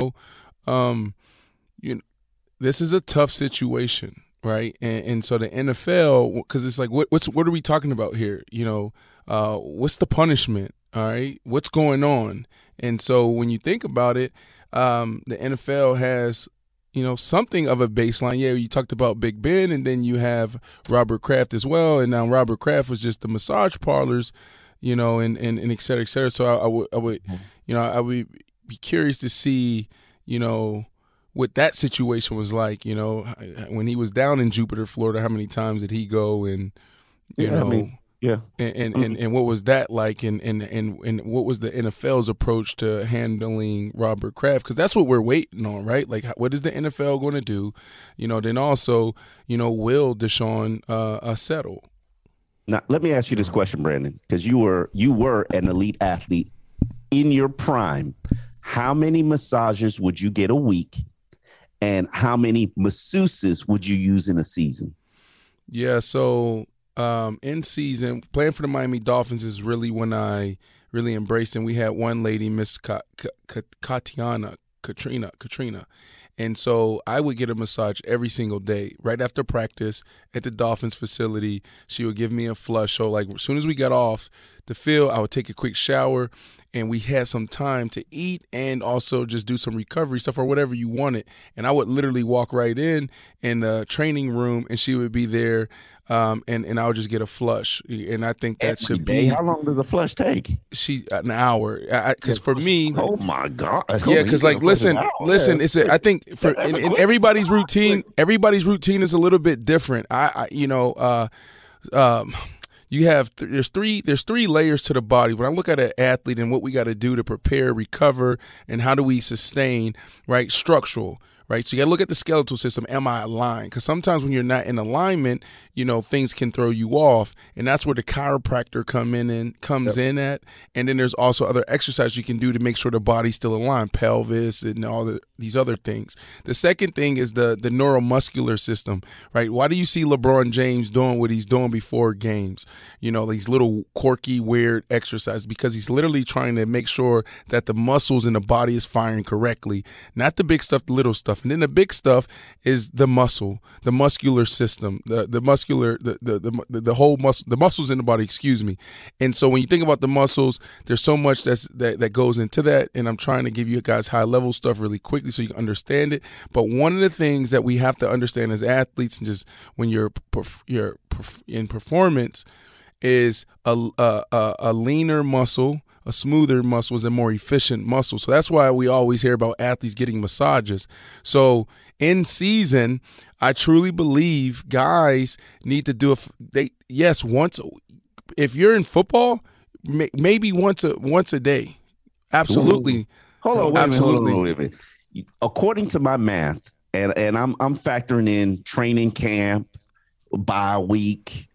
this is a tough situation, right? And so the NFL, because it's like, what are we talking about here? What's the punishment? All right, what's going on? And so when you think about it, the NFL has, something of a baseline. Yeah, you talked about Big Ben, and then you have Robert Kraft as well. And now Robert Kraft was just the massage parlors, and et cetera, et cetera. So I would be curious to see, what that situation was like, when he was down in Jupiter, Florida, how many times did he go and, and what was that like, and what was the NFL's approach to handling Robert Kraft? Because that's what we're waiting on, right? Like, what is the NFL going to do? Then also, will Deshaun settle? Now, let me ask you this question, Brandon, because you were an elite athlete in your prime. How many massages would you get a week, and how many masseuses would you use in a season? Yeah, so. In season, playing for the Miami Dolphins is really when I really embraced, and we had one lady, Miss Katrina, and so I would get a massage every single day, right after practice at the Dolphins facility. She would give me a flush, so like as soon as we got off the field, I would take a quick shower, and we had some time to eat and also just do some recovery stuff or whatever you wanted. And I would literally walk right in the training room, and she would be there, and I would just get a flush. And I think that should be. How long does a flush take? An hour. Because for me, oh my God, yeah. Because like, listen. I think for in everybody's routine is a little bit different. You have there's three layers to the body. When I look at an athlete and what we got to do to prepare, recover, and how do we sustain, right? Structural, right? So you got to look at the skeletal system. Am I aligned? Because sometimes when you're not in alignment, things can throw you off, and that's where the chiropractor comes in at. And then there's also other exercises you can do to make sure the body's still aligned, pelvis and all these other things. The second thing is the neuromuscular system, right? Why do you see LeBron James doing what he's doing before games? These little quirky, weird exercises, because he's literally trying to make sure that the muscles in the body is firing correctly, not the big stuff, the little stuff. And then the big stuff is the muscular system, the whole muscle, the muscles in the body, excuse me. And so when you think about the muscles, there's so much that goes into that. And I'm trying to give you guys high level stuff really quickly so you can understand it. But one of the things that we have to understand as athletes, and just when you're in performance, is a leaner muscle. A smoother muscle is a more efficient muscle. So that's why we always hear about athletes getting massages. So in season, I truly believe guys need to do once. If you're in football, maybe once a day. Absolutely. Hold on, wait a minute. According to my math, and I'm factoring in training camp, bye week,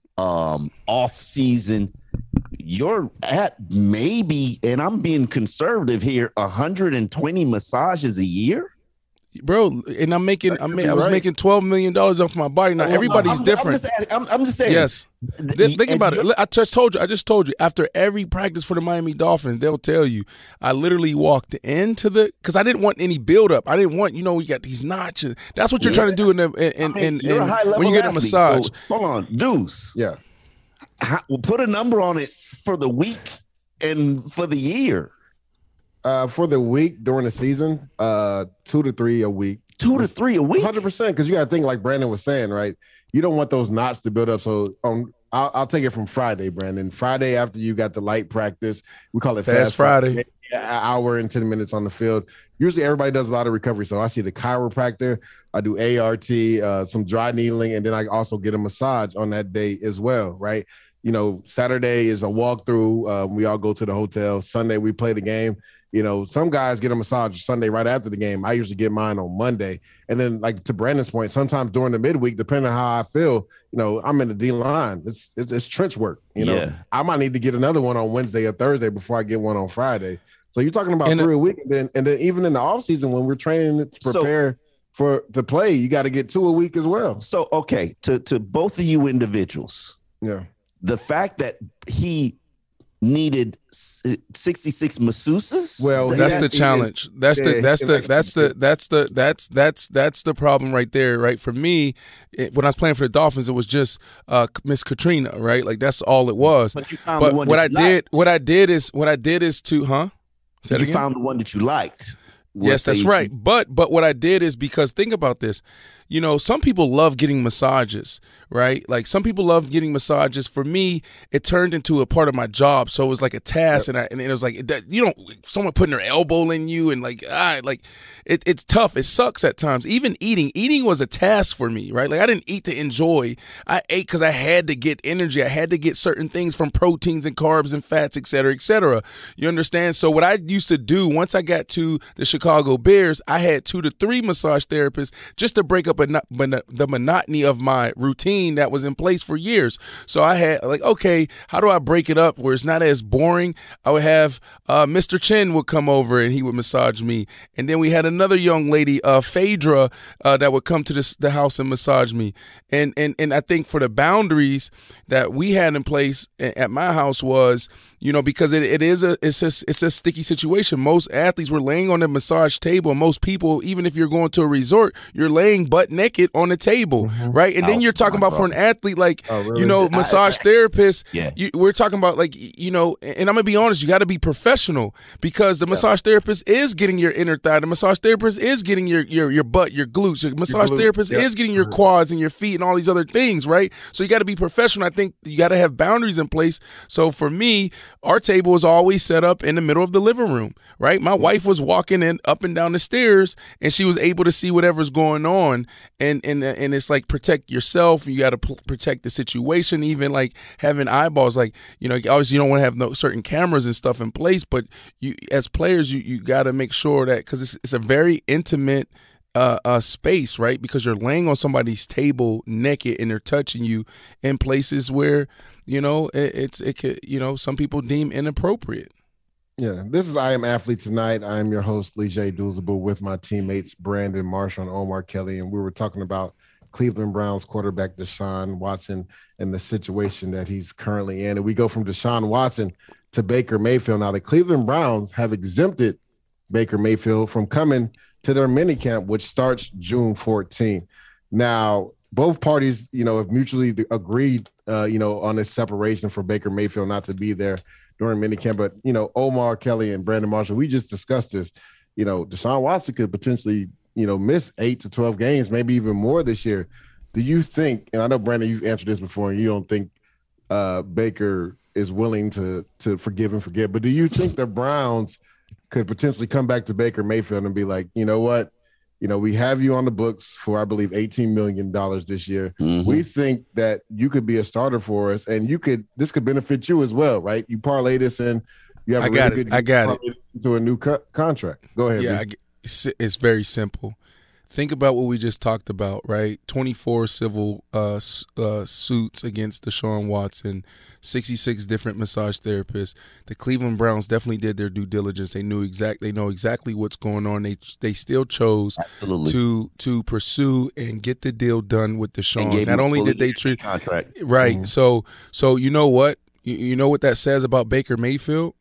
off season. You're at maybe, and I'm being conservative here, 120 massages a year, bro. And I was making $12 million off my body. Now everybody's different. I'm just saying. Yes. Think about it. I just told you. After every practice for the Miami Dolphins, they'll tell you I literally walked into because I didn't want any buildup. I didn't want you got these notches. That's what you're trying to do when you get a massage. So, hold on, Deuce. Yeah. We'll put a number on it for the week and for the year. For the week during the season, 2 to 3 a week. 2 to 3 a week? 100%, because you got to think like Brandon was saying, right? You don't want those knots to build up. So I'll take it from Friday, Brandon. Friday after you got the light practice, we call it Fast Friday. An hour and 10 minutes on the field. Usually everybody does a lot of recovery. So I see the chiropractor, I do ART, some dry needling, and then I also get a massage on that day as well, right? Saturday is a walkthrough. We all go to the hotel. Sunday, we play the game. Some guys get a massage Sunday right after the game. I usually get mine on Monday. And then, like to Brandon's point, sometimes during the midweek, depending on how I feel, I'm in the D line. It's trench work. I might need to get another one on Wednesday or Thursday before I get one on Friday. So you're talking about 3 a week, and then even in the off season when we're training to prepare to play, you got to get 2 a week as well. So okay, to both of you individuals, yeah. The fact that he needed 66 masseuses. Well, that's the challenge. That's the problem right there, right? For me, when I was playing for the Dolphins, it was just Miss Katrina, right? Like that's all it was. But what I did is to found the one that you liked. Yes, that's right. But what I did is, because think about this. Some people love getting massages, right? Like some people love getting massages. For me, it turned into a part of my job. So it was like a task, and it was like, someone putting their elbow in you, and it's tough. It sucks at times. Even eating was a task for me, right? Like I didn't eat to enjoy. I ate because I had to get energy. I had to get certain things from proteins and carbs and fats, et cetera, et cetera. You understand? So what I used to do once I got to the Chicago Bears, I had 2 to 3 massage therapists just to break up the monotony of my routine that was in place for years. So I had okay, how do I break it up where it's not as boring? I would have Mr. Chen would come over and he would massage me. And then we had another young lady, Phaedra, that would come to the house and massage me. And I think for the boundaries that we had in place at my house was, because it's a sticky situation. Most athletes were laying on the massage table, and most people, even if you're going to a resort, you're laying butt butt naked on the table, right? And then you're talking about for an athlete, like, you know, massage therapist, we're talking about, like, you know, and I'm going to be honest, you got to be professional, because the massage therapist is getting your inner thigh. The massage therapist is getting your butt, your glutes. The massage therapist is getting your quads and your feet and all these other things, right? So you got to be professional. I think you got to have boundaries in place. So for me, our table is always set up in the middle of the living room, right? My wife was walking in up and down the stairs, and she was able to see whatever's going on. And it's like, protect yourself. You got to protect the situation. Even like having eyeballs, like, you know, obviously you don't want to have no certain cameras and stuff in place, but you, as players, you got to make sure that, because it's a very intimate space, right? Because you're laying on somebody's table naked, and they're touching you in places where, you know, it could, you know, some people deem inappropriate. Yeah, this is I Am Athlete Tonight. I'm your host, Lijay Douzable, with my teammates Brandon Marshall and Omar Kelly, and we were talking about Cleveland Browns quarterback Deshaun Watson and the situation that he's currently in. And we go from Deshaun Watson to Baker Mayfield. Now, the Cleveland Browns have exempted Baker Mayfield from coming to their minicamp, which starts June 14th. Now, both parties, you know, have mutually agreed, you know, on this separation for Baker Mayfield not to be there during minicamp. But, you know, Omar Kelly and Brandon Marshall, we just discussed this. You know, Deshaun Watson could potentially, you know, miss 8 to 12 games, maybe even more this year. Do you think, and I know, Brandon, you've answered this before, and you don't think Baker is willing to forgive and forget, but do you think the Browns could potentially come back to Baker Mayfield and be like, you know what, you know, we have you on the books for, I believe, $18 million this year. We think that you could be a starter for us, and this could benefit you as well, right? You parlay this in, you have I got it into a new contract. Go ahead. Yeah, it's very simple. Think about what we just talked about, right? 24 civil suits against Deshaun Watson, 66 different massage therapists. The Cleveland Browns definitely did their due diligence. They know exactly what's going on. They still chose to pursue and get the deal done with Deshaun. Not only did they treat contract, right? So you know what? You know what that says about Baker Mayfield?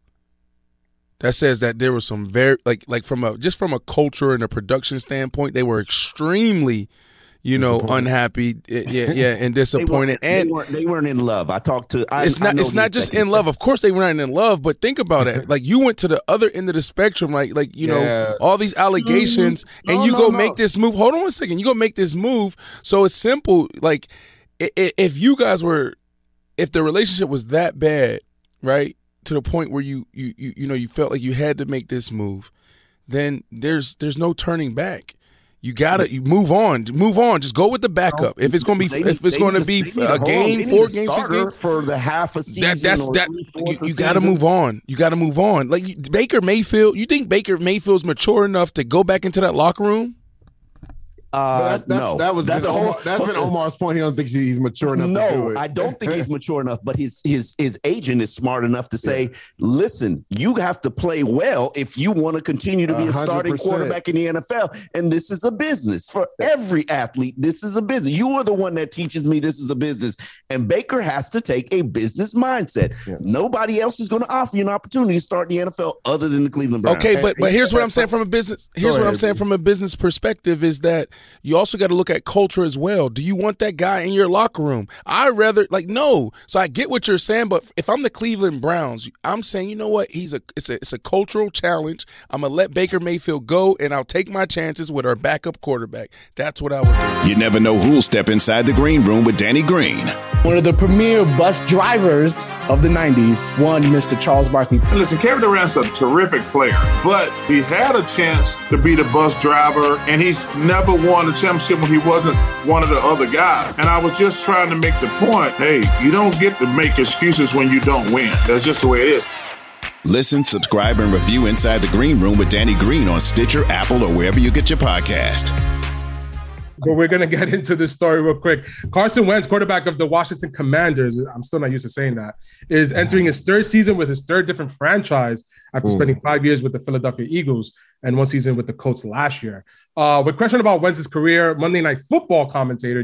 That says that there was some very like from a culture and a production standpoint, they were extremely, you know, unhappy, and disappointed. They weren't in love. I talked to. It's not just in love. Of course, they weren't in love, but think about it. Like, you went to the other end of the spectrum, like you know, all these allegations, and you go make this move. Hold on a second. You go make this move. So it's simple. Like, if you guys if the relationship was that bad, right, to the point where you know you felt like you had to make this move, then there's no turning back. You move on. Just go with the backup. If it's going to be a game, 4 games, 6 games for the half a season, you got to move on. You got to move on. Like Baker Mayfield, you think Baker Mayfield's mature enough to go back into that locker room? That's been Omar's point. He don't think he's mature enough to do it. I don't think he's mature enough, but his agent is smart enough to say, listen, you have to play well if you want to continue to be a starting quarterback in the NFL. And this is a business. For every athlete, this is a business. You are the one that teaches me this is a business. And Baker has to take a business mindset. Yeah. Nobody else is going to offer you an opportunity to start in the NFL other than the Cleveland Browns. Okay, but here's what I'm saying from a business. Here's what I'm saying from a business perspective is that you also got to look at culture as well. Do you want that guy in your locker room? I rather no. So I get what you're saying, but if I'm the Cleveland Browns, I'm saying, you know what? It's a cultural challenge. I'm gonna let Baker Mayfield go, and I'll take my chances with our backup quarterback. That's what I would do. You never know who'll step inside the green room with Danny Green. One of the premier bus drivers of the 90s, one Mr. Charles Barkley. Listen, Kevin Durant's a terrific player, but he had a chance to be the bus driver, and he's never won a championship when he wasn't one of the other guys. And I was just trying to make the point, hey, you don't get to make excuses when you don't win. That's just the way it is. Listen, subscribe, and review Inside the Green Room with Danny Green on Stitcher, Apple, or wherever you get your podcast. But we're going to get into this story real quick. Carson Wentz, quarterback of the Washington Commanders, I'm still not used to saying that, is entering his third season with his third different franchise after spending 5 years with the Philadelphia Eagles and 1 season with the Colts last year. With question about Wentz's career, new Monday Night Football commentator,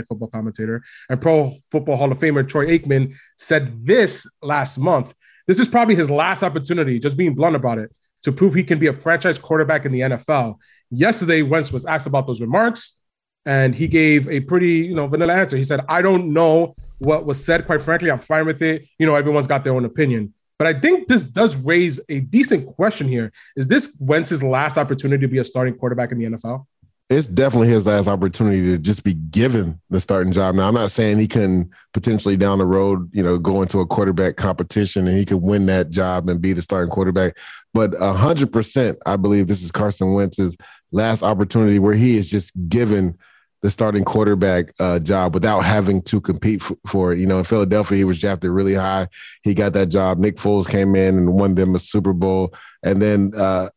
and Pro Football Hall of Famer Troy Aikman said this last month. This is probably his last opportunity, just being blunt about it, to prove he can be a franchise quarterback in the NFL. Yesterday, Wentz was asked about those remarks. And he gave a pretty, vanilla answer. He said, I don't know what was said. Quite frankly, I'm fine with it. Everyone's got their own opinion. But I think this does raise a decent question here. Is this Wentz's last opportunity to be a starting quarterback in the NFL? It's definitely his last opportunity to just be given the starting job. Now, I'm not saying he couldn't potentially down the road, go into a quarterback competition and he could win that job and be the starting quarterback. But 100%, I believe this is Carson Wentz's last opportunity where he is just given the starting quarterback job without having to compete for it. In Philadelphia, he was drafted really high. He got that job. Nick Foles came in and won them a Super Bowl. And then,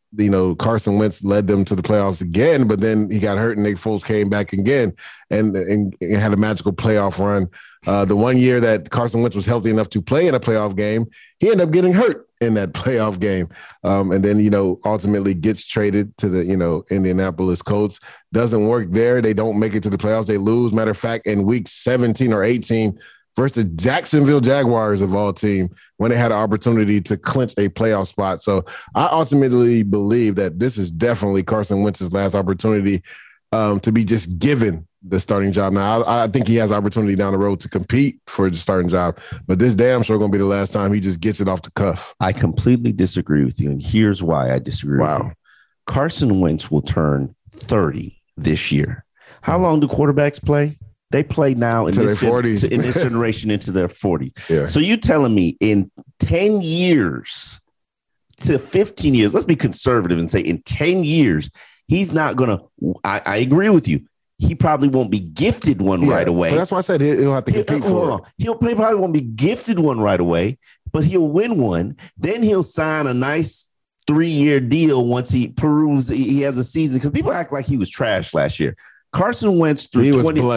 Carson Wentz led them to the playoffs again, but then he got hurt and Nick Foles came back again and had a magical playoff run. The one year that Carson Wentz was healthy enough to play in a playoff game, he ended up getting hurt in that playoff game. And then, ultimately gets traded to the, Indianapolis Colts. Doesn't work there. They don't make it to the playoffs. They lose. Matter of fact, in week 17 or 18 versus the Jacksonville Jaguars of all team, when they had an opportunity to clinch a playoff spot. So I ultimately believe that this is definitely Carson Wentz's last opportunity to be just given the starting job. Now, I think he has opportunity down the road to compete for the starting job, but this damn sure going to be the last time he just gets it off the cuff. I completely disagree with you, and here's why I disagree with you. Carson Wentz will turn 30 this year. How long do quarterbacks play? They play now in this 40s. In this generation into their 40s. Yeah. So you telling me in 10 years to 15 years, let's be conservative and say in 10 years, he's not going to, I agree with you. He probably won't be gifted one right away. That's why I said he'll have to compete for it. He probably won't be gifted one right away, but he'll win one. Then he'll sign a nice 3-year deal once he proves he has a season. Because people act like he was trash last year. Carson Wentz threw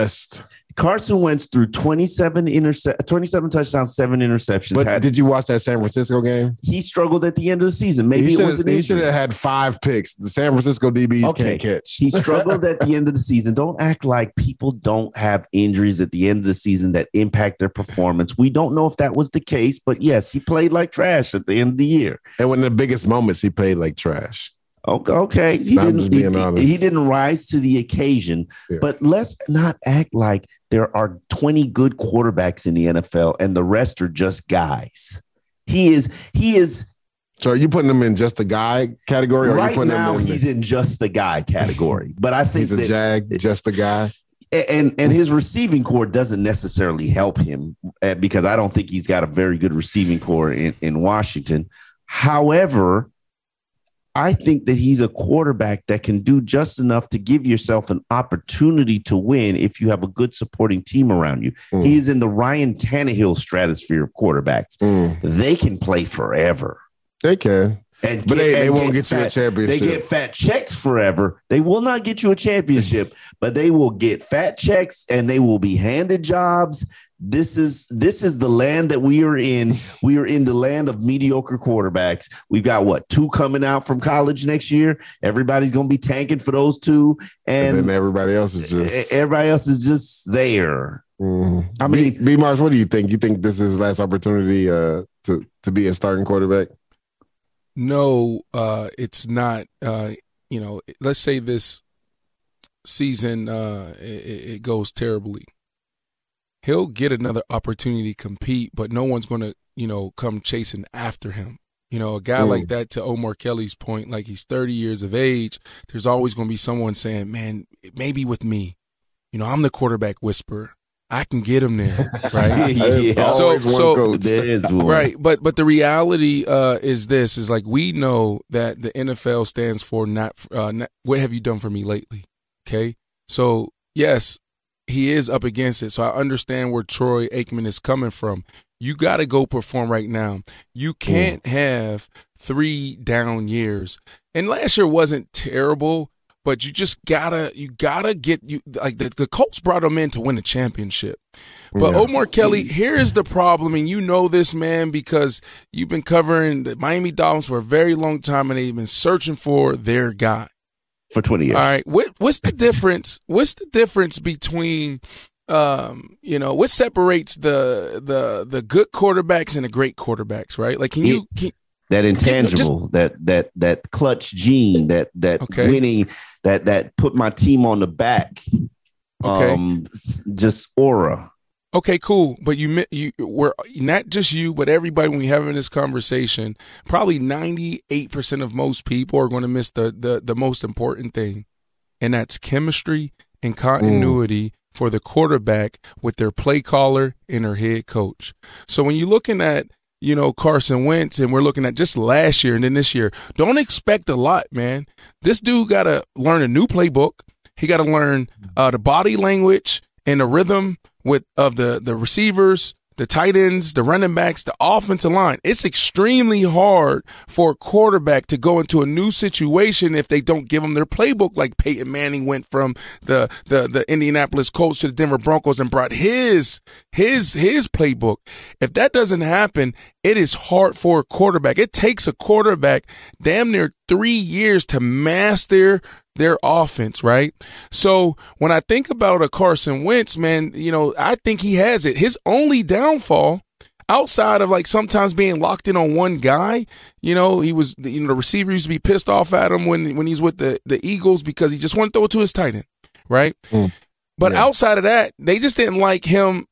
27 touchdowns, 7 interceptions. But did you watch that San Francisco game? He struggled at the end of the season. Maybe he should have had 5 picks. The San Francisco DBs can't catch. He struggled at the end of the season. Don't act like people don't have injuries at the end of the season that impact their performance. We don't know if that was the case, but yes, he played like trash at the end of the year. And one of the biggest moments, he played like trash. Okay. He didn't rise to the occasion, but let's not act like there are 20 good quarterbacks in the NFL and the rest are just guys. He is. So are you putting him in just the guy category? Or right are you putting now, him he's in just the guy category, but I think he's a jag, just the guy. And his receiving core doesn't necessarily help him because I don't think he's got a very good receiving core in Washington. However, I think that he's a quarterback that can do just enough to give yourself an opportunity to win if you have a good supporting team around you. He's in the Ryan Tannehill stratosphere of quarterbacks. They can play forever. They can. But they won't get you a championship. They get fat checks forever. They will not get you a championship, but they will get fat checks and they will be handed jobs. This is the land that we are in. We are in the land of mediocre quarterbacks. We've got 2 coming out from college next year. Everybody's going to be tanking for those 2, and then everybody else is just there. I mean, B. Mars, what do you think? You think this is his last opportunity to be a starting quarterback? No, it's not. Let's say this season it goes terribly. He'll get another opportunity to compete, but no one's going to, come chasing after him. A guy like that, to Omar Kelly's point, like he's 30 years of age, there's always going to be someone saying, man, maybe with me, I'm the quarterback whisperer. I can get him there, right? Right. But the reality is this: is like we know that the NFL stands for not what have you done for me lately? Okay, so yes, he is up against it. So I understand where Troy Aikman is coming from. You got to go perform right now. You can't have 3 down years. And last year wasn't terrible, but you just gotta get the Colts brought him in to win a championship. But Omar Kelly, here's the problem, and you know this, man, because you've been covering the Miami Dolphins for a very long time, and they've been searching for their guy for 20 years. All right, what's the difference? What's the difference between what separates the good quarterbacks and the great quarterbacks, right? Like, that intangible, that clutch gene, that winning, that put my team on the back. Okay. Just aura. Okay, cool. But you were not just you, but everybody when we having this conversation, probably 98% of most people are going to miss the most important thing, and that's chemistry and continuity for the quarterback with their play caller and their head coach. So when you're looking at, Carson Wentz, and we're looking at just last year and then this year, don't expect a lot, man. This dude got to learn a new playbook. He got to learn the body language and the rhythm of the receivers, the tight ends, the running backs, the offensive line. It's extremely hard for a quarterback to go into a new situation if they don't give them their playbook, like Peyton Manning went from the Indianapolis Colts to the Denver Broncos and brought his playbook. If that doesn't happen, it is hard for a quarterback. It takes a quarterback damn near 3 years to master their offense, right? So when I think about a Carson Wentz, man, I think he has it. His only downfall, outside of like sometimes being locked in on one guy, he was, the receiver used to be pissed off at him when he's with the Eagles because he just wanted to throw it to his tight end, right? But outside of that, they just didn't like him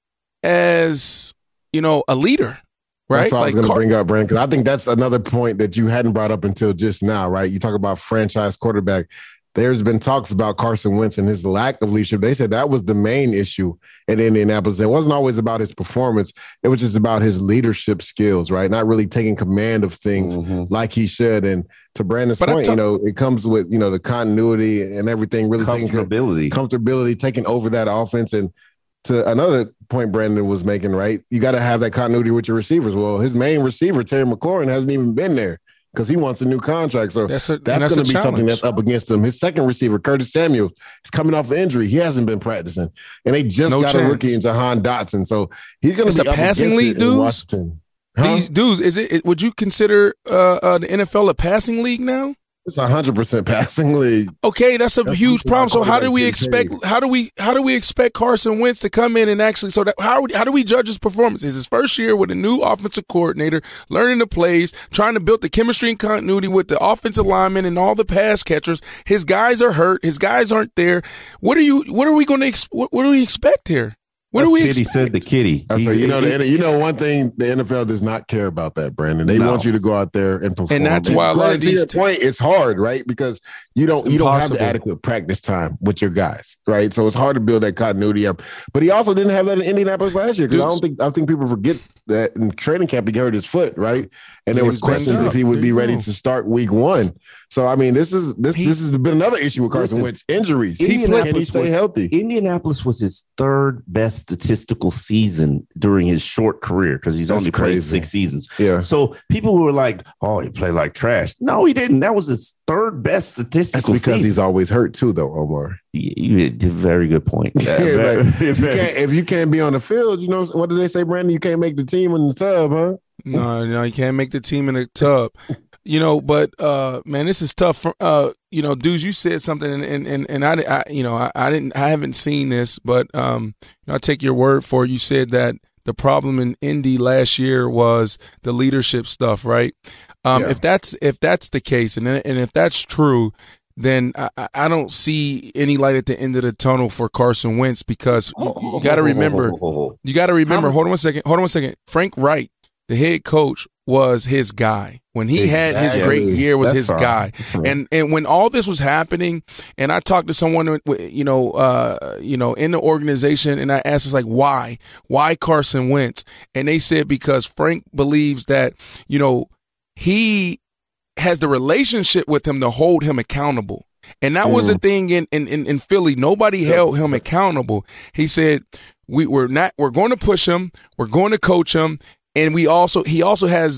as, a leader. Right. That's what I was going to bring up, Brandon, because I think that's another point that you hadn't brought up until just now, right? You talk about franchise quarterback. There's been talks about Carson Wentz and his lack of leadership. They said that was the main issue in Indianapolis. It wasn't always about his performance. It was just about his leadership skills, right? Not really taking command of things like he should. And to Brandon's point, it comes with, the continuity and everything, really comfortability, taking over that offense. And to another point Brandon was making, right? You got to have that continuity with your receivers. Well, his main receiver, Terry McLaurin, hasn't even been there because he wants a new contract. So that's going to be something that's up against him. His second receiver, Curtis Samuel, is coming off an injury. He hasn't been practicing. And they just got a rookie in Jahan Dotson. So he's going to be up passing league, in Washington. These dudes, would you consider the NFL a passing league now? It's 100% passing league. Okay, that's a huge problem. So how do we expect Carson Wentz to come in and actually? So that how do we judge his performance? It's his first year with a new offensive coordinator, learning the plays, trying to build the chemistry and continuity with the offensive linemen and all the pass catchers. His guys are hurt. His guys aren't there. What do we expect here? What do we Kitty expect? Said the kitty. One thing the NFL does not care about that, Brandon. They want you to go out there and perform. And that's why a lot of these point it's hard, right? Because you don't have the adequate practice time with your guys, right? So it's hard to build that continuity up. But he also didn't have that in Indianapolis last year because I think people forget that in training camp he hurt his foot, right? And there was questions if he would be ready to start week 1. So I mean, this has been another issue with Carson Wentz, injuries. Can he stay healthy? Indianapolis was his third best statistical season during his short career because he's only played 6 seasons. Yeah. So people were like, "Oh, he played like trash." No, he didn't. That was his third best statistical season. That's because he's always hurt too, though, Omar. You did a very good point. If you can't be on the field, what do they say, Brandon? You can't make the team in the tub, huh? No, you can't make the team in the tub. But man, this is tough. Dudes, you said something, and I haven't seen this, but I take your word for it. You said that the problem in Indy last year was the leadership stuff, right? If that's the case, and if that's true, then I don't see any light at the end of the tunnel for Carson Wentz because you got to remember. Hold on one second. Frank Wright, the head coach, was his guy. When he had his great year, was his guy. And when all this was happening, and I talked to someone, in the organization, and I asked, like, why Carson Wentz? And they said because Frank believes that, he has the relationship with him to hold him accountable. And that was the thing in Philly. Nobody held him accountable. He said, we're going to push him. We're going to coach him. And he also has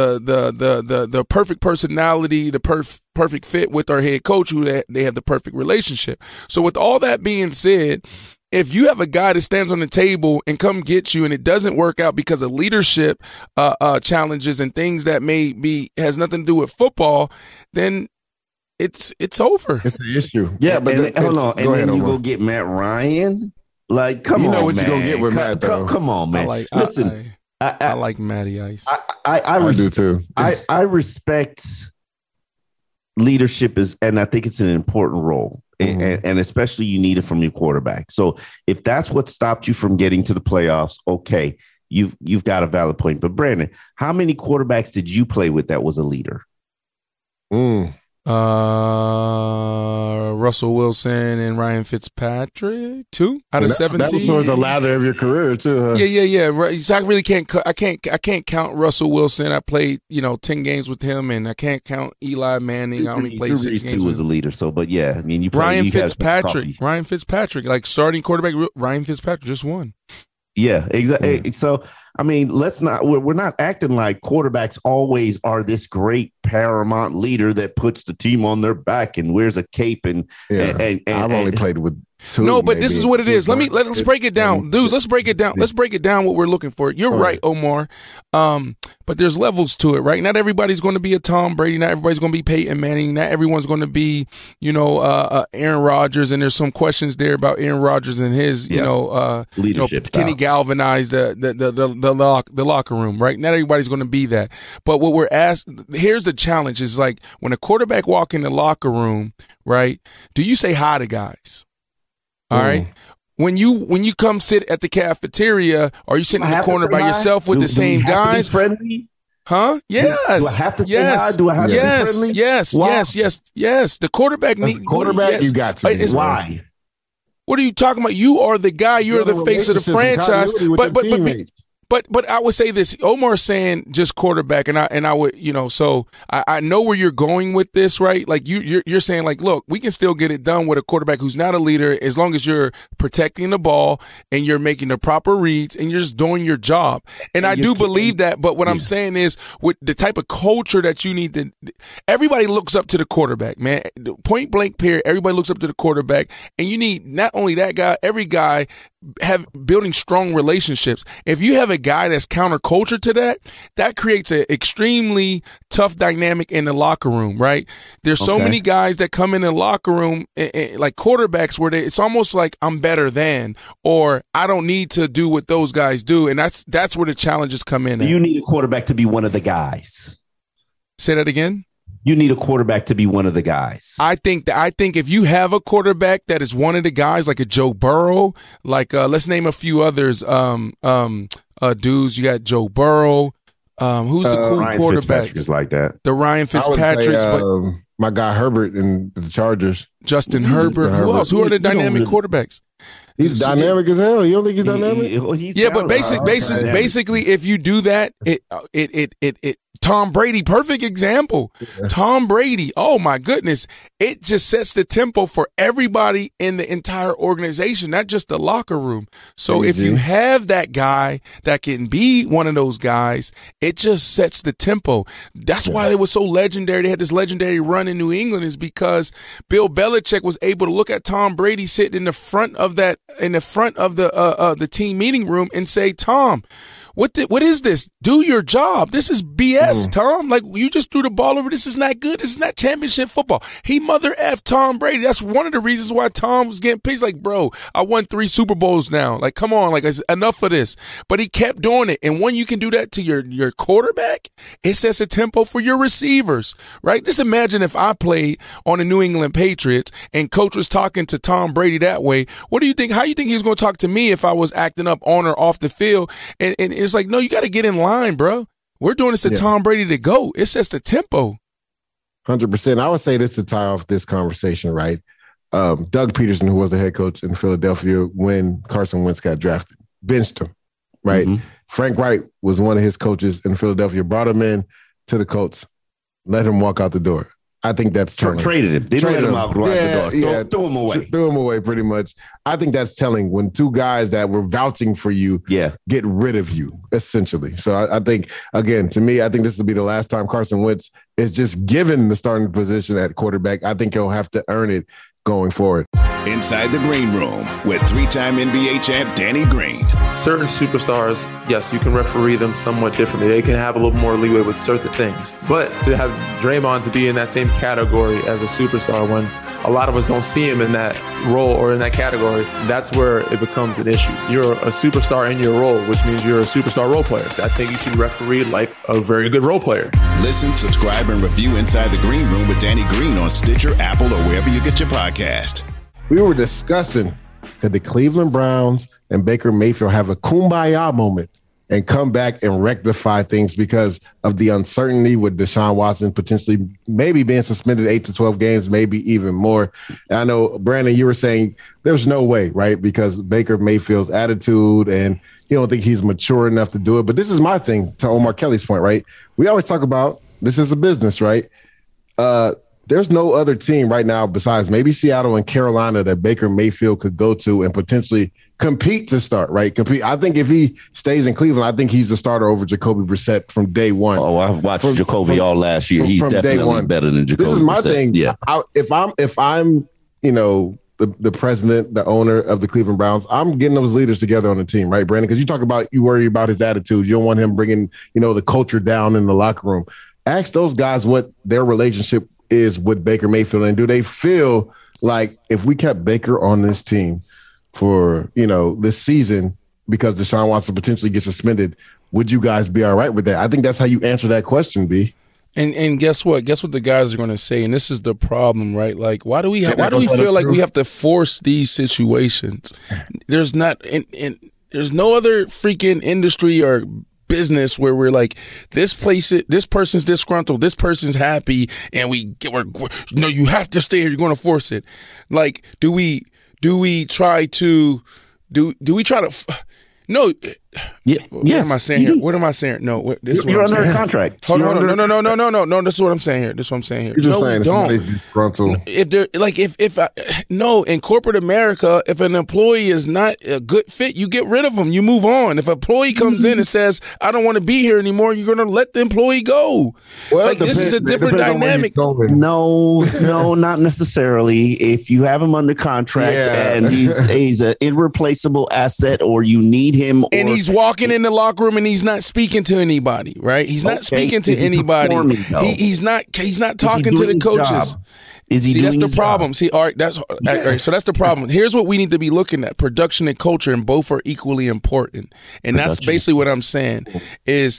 the perfect personality, the perfect fit with our head coach, who they have the perfect relationship. So with all that being said, if you have a guy that stands on the table and come get you and it doesn't work out because of leadership challenges and things that has nothing to do with football, then it's over. It's an issue. Yeah, but hold on. And then you go get Matt Ryan? Like, come on, man. You know what you're going to get with Matt, though. Come on, man. Listen. I like Matty Ice. I do too. I respect leadership and I think it's an important role. and especially you need it from your quarterback. So if that's what stopped you from getting to the playoffs, okay, you've got a valid point. But Brandon, how many quarterbacks did you play with that was a leader? Russell Wilson and Ryan Fitzpatrick, 2 out of 17. That was towards the lather of your career too. Huh? Yeah. Right. So I really can't count Russell Wilson. I played 10 games with him, and I can't count Eli Manning. I only played 6 games. Drew Brees was a leader. So, but yeah, I mean, Ryan Fitzpatrick, like starting quarterback. Ryan Fitzpatrick just won. Yeah, exactly. So, I mean, we're not acting like quarterbacks always are this great paramount leader that puts the team on their back and wears a cape and I've only played with 2. No, but this is what it is. Let's break it down. Dudes, let's break it down. Let's break it down what we're looking for. You're right, Omar. But there's levels to it, right? Not everybody's going to be a Tom Brady. Not everybody's going to be Peyton Manning. Not everyone's going to be, Aaron Rodgers. And there's some questions there about Aaron Rodgers and his, leadership. Can he galvanize the locker room, right? Not everybody's going to be that. But what we're asked, here's the challenge: is like when a quarterback walk in the locker room, right? Do you say hi to guys? All right. When you come sit at the cafeteria, are you sitting in the corner by yourself with the same guys? Friendly? Huh? Yes. Do I have to say hi? Do I have to be friendly? Yes. The quarterback you got to. Why? What are you talking about? You are the guy. You're the face of the franchise. But I would say this. Omar's saying just quarterback, and I would, so I know where you're going with this, right? Like you're saying, like, look, we can still get it done with a quarterback who's not a leader as long as you're protecting the ball and you're making the proper reads and you're just doing your job. And I do believe that. But what I'm saying is, with the type of culture that you need, everybody looks up to the quarterback, man. Point blank period. Everybody looks up to the quarterback, and you need not only that guy, every guy building strong relationships. If you have a guy that's counterculture to that creates an extremely tough dynamic in the locker room, right? There's so many guys that come in the locker room like quarterbacks where it's almost like I'm better than, or I don't need to do what those guys do. And that's where the challenges come in. You need a quarterback to be one of the guys. Say that again. You need a quarterback to be one of the guys. I think if you have a quarterback that is one of the guys, like a Joe Burrow, like let's name a few others. Dudes, you got Joe Burrow. Who's the cool Ryan quarterback? Is like that. The Ryan Fitzpatricks, but my guy Herbert in the Chargers. Justin Herbert. Who else? Who are the dynamic quarterbacks? He's dynamic as hell. You don't think he's dynamic? But basically, if you do that, it Tom Brady, perfect example. Yeah. Tom Brady, oh my goodness. It just sets the tempo for everybody in the entire organization, not just the locker room. So if you have that guy that can be one of those guys, it just sets the tempo. That's why they were so legendary. They had this legendary run in New England, is because Bill Belichick was able to look at Tom Brady sitting in the front of the team meeting room and say, Tom, what is this? Do your job. This is BS, Tom. Like, you just threw the ball over. This is not good. This is not championship football. He mother F Tom Brady. That's one of the reasons why Tom was getting pissed. Like, bro, I won 3 Super Bowls now. Like, come on. Like, enough of this. But he kept doing it. And when you can do that to your quarterback, it sets a tempo for your receivers, right? Just imagine if I played on the New England Patriots and coach was talking to Tom Brady that way. What do you think? How do you think he was going to talk to me if I was acting up on or off the field? And it's like, no, you got to get in line, bro. We're doing this to Tom Brady to go. It sets the tempo. 100%. I would say this to tie off this conversation, right? Doug Peterson, who was the head coach in Philadelphia when Carson Wentz got drafted, benched him, right? Mm-hmm. Frank Wright was one of his coaches in Philadelphia, brought him in to the Colts, let him walk out the door. I think that's telling. Traded him. Didn't let him out the door. Threw him away. Threw him away, pretty much. I think that's telling when 2 guys that were vouching for you get rid of you, essentially. So I think, again, to me, I think this will be the last time Carson Wentz is just given the starting position at quarterback. I think he'll have to earn it going forward. Inside the Green Room with 3-time NBA champ Danny Green. Certain superstars, yes, you can referee them somewhat differently. They can have a little more leeway with certain things. But to have Draymond to be in that same category as a superstar when a lot of us don't see him in that role or in that category. That's where it becomes an issue. You're a superstar in your role, which means you're a superstar role player. I think you should referee like a very good role player. Listen, subscribe, and review Inside the Green Room with Danny Green on Stitcher, Apple, or wherever you get your podcast. We were discussing that the Cleveland Browns and Baker Mayfield have a kumbaya moment and come back and rectify things because of the uncertainty with Deshaun Watson potentially maybe being suspended 8 to 12 games, maybe even more. And I know, Brandon, you were saying there's no way, right? Because Baker Mayfield's attitude and you don't think he's mature enough to do it. But this is my thing, to Omar Kelly's point, right? We always talk about this is a business, right? There's no other team right now besides maybe Seattle and Carolina that Baker Mayfield could go to and potentially compete to start, right? I think if he stays in Cleveland, I think he's the starter over Jacoby Brissett from day one. Oh, I've watched Jacoby all last year. He's definitely better than Jacoby Brissett. This is my thing. Yeah. If I'm, the president, the owner of the Cleveland Browns, I'm getting those leaders together on the team, right, Brandon? Because you talk about, you worry about his attitude. You don't want him bringing, the culture down in the locker room. Ask those guys what their relationship is with Baker Mayfield, and do they feel like if we kept Baker on this team for this season because Deshaun Watson potentially gets suspended, would you guys be all right with that? I think that's how you answer that question, B. And guess what? Guess what the guys are going to say? And this is the problem, right? Like, why do we feel like we have to force these situations? There's no other freaking industry or business where we're like, this person's disgruntled, this person's happy, and you have to stay here. You're going to force it. Like, do we try to no? Yeah. What am I saying here? What am I saying? No, this is what you're I'm under saying. Contract. Hold on. No. This is what I'm saying here. You're just saying don't. If they're like, in corporate America, if an employee is not a good fit, you get rid of them. You move on. If an employee comes in and says, "I don't want to be here anymore," you're going to let the employee go. Well, this is a different dynamic. No, not necessarily. If you have him under contract and he's an irreplaceable asset, or you need him, and he's walking in the locker room and he's not speaking to anybody, right? He's not speaking to anybody. He's not talking to the coaches. That's the problem. See, all right, so that's the problem. Here's what we need to be looking at: production and culture, and both are equally important. And that's basically what I'm saying. Is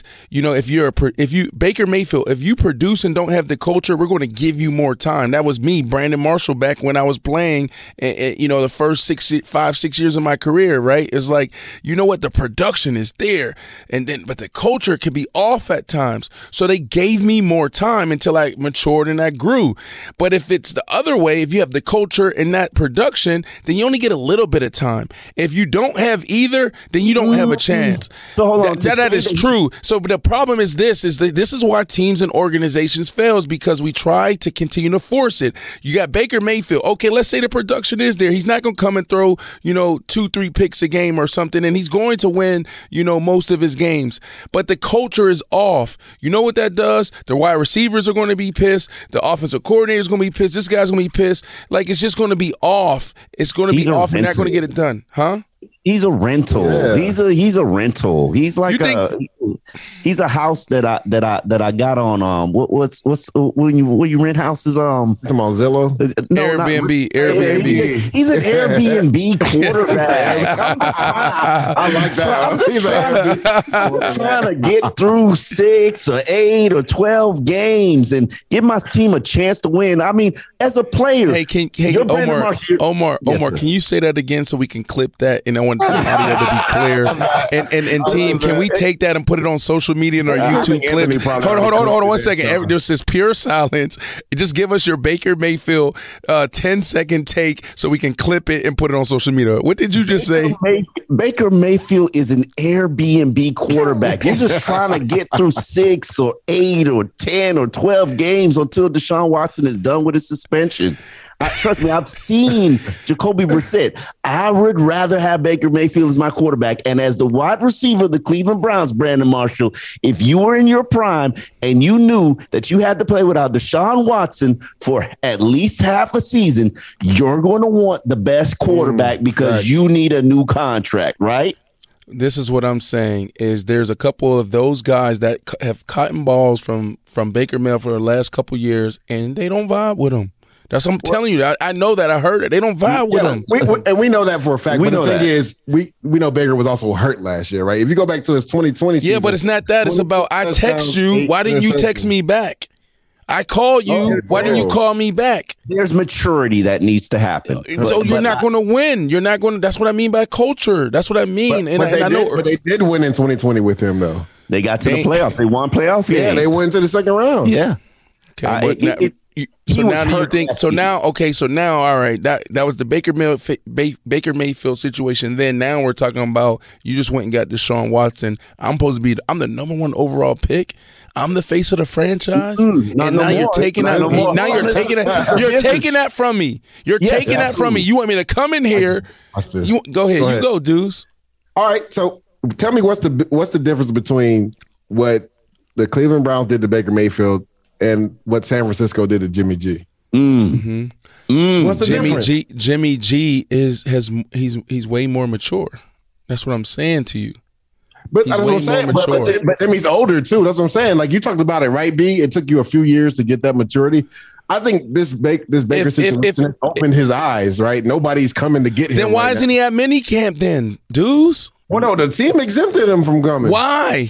Baker Mayfield, if you produce and don't have the culture, we're going to give you more time. That was me, Brandon Marshall, back when I was playing. The first 6 years of my career, right? It's like, you know what, the production is there, but the culture can be off at times. So they gave me more time until I matured and I grew. But if it's the other way, if you have the culture and that production, then you only get a little bit of time. If you don't have either, then you don't have a chance. So hold on, that is true. So but the problem is this is why teams and organizations fails, because we try to continue to force it. You got Baker Mayfield. Okay, let's say the production is there. He's not going to come and throw, 2-3 picks a game or something, and he's going to win, most of his games. But the culture is off. You know what that does? The wide receivers are going to be pissed. The offensive coordinator is going to be pissed. This guy's going to be pissed. Like, it's just going to be off. It's going to be off, and they're not going to get it done. Huh? He's a rental. Yeah. He's a rental. He's like he's a house that I got on what's when you rent houses come on Zillow. No, Airbnb. He's an Airbnb quarterback. I like that. I'm trying to get through 6 or 8 or 12 games and give my team a chance to win. I mean, as a player. Hey, Omar, can you say that again so we can clip that? And I want the audio to be clear. And team, can we take that and put it on social media and our YouTube clips? Hold on 1 second. There's this pure silence. Just give us your Baker Mayfield 10-second take so we can clip it and put it on social media. What did you just say? Baker Mayfield is an Airbnb quarterback. He's just trying to get through 6 or 8 or 10 or 12 games until Deshaun Watson is done with his suspension. Trust me, I've seen Jacoby Brissett. I would rather have Baker Mayfield as my quarterback. And as the wide receiver of the Cleveland Browns, Brandon Marshall, if you were in your prime and you knew that you had to play without Deshaun Watson for at least half a season, you're going to want the best quarterback because you need a new contract, right? This is what I'm saying is there's a couple of those guys that have cotton balls from Baker Mayfield for the last couple years, and they don't vibe with him. That's what I'm telling you. I know that. I heard it. They don't vibe with him. And we know that for a fact. But the thing is, we know Baker was also hurt last year, right? If you go back to his 2020 season. Yeah, but it's not that. It's about I text you. Why didn't you text me back? I called you. Why didn't you call me back? There's maturity that needs to happen. So you're not going to win. You're not going to. That's what I mean by culture. That's what I mean. But they did win in 2020 with him, though. They got to the playoffs. They won playoff games. Yeah, they went to the second round. Yeah. Okay, so now you think so now all right, that was the Baker Mayfield situation. Then now we're talking about you just went and got Deshaun Watson. I'm the number 1 overall pick. I'm the face of the franchise, and now you're taking that. Now you're taking that. You're taking that from me. You're taking that from me. You want me to come in here? Go ahead. You go, Deuce. All right. So tell me what's the difference between what the Cleveland Browns did to Baker Mayfield and what San Francisco did to Jimmy G. What's the difference? Jimmy G he's way more mature. That's what I'm saying to you. But that's what I'm saying. But Jimmy's older too. That's what I'm saying. Like you talked about it, right? B. It took you a few years to get that maturity. I think this Baker situation opened his eyes. Right? Nobody's coming to get him. Then why isn't he at minicamp then, dudes? Well, no, the team exempted him from coming. Why?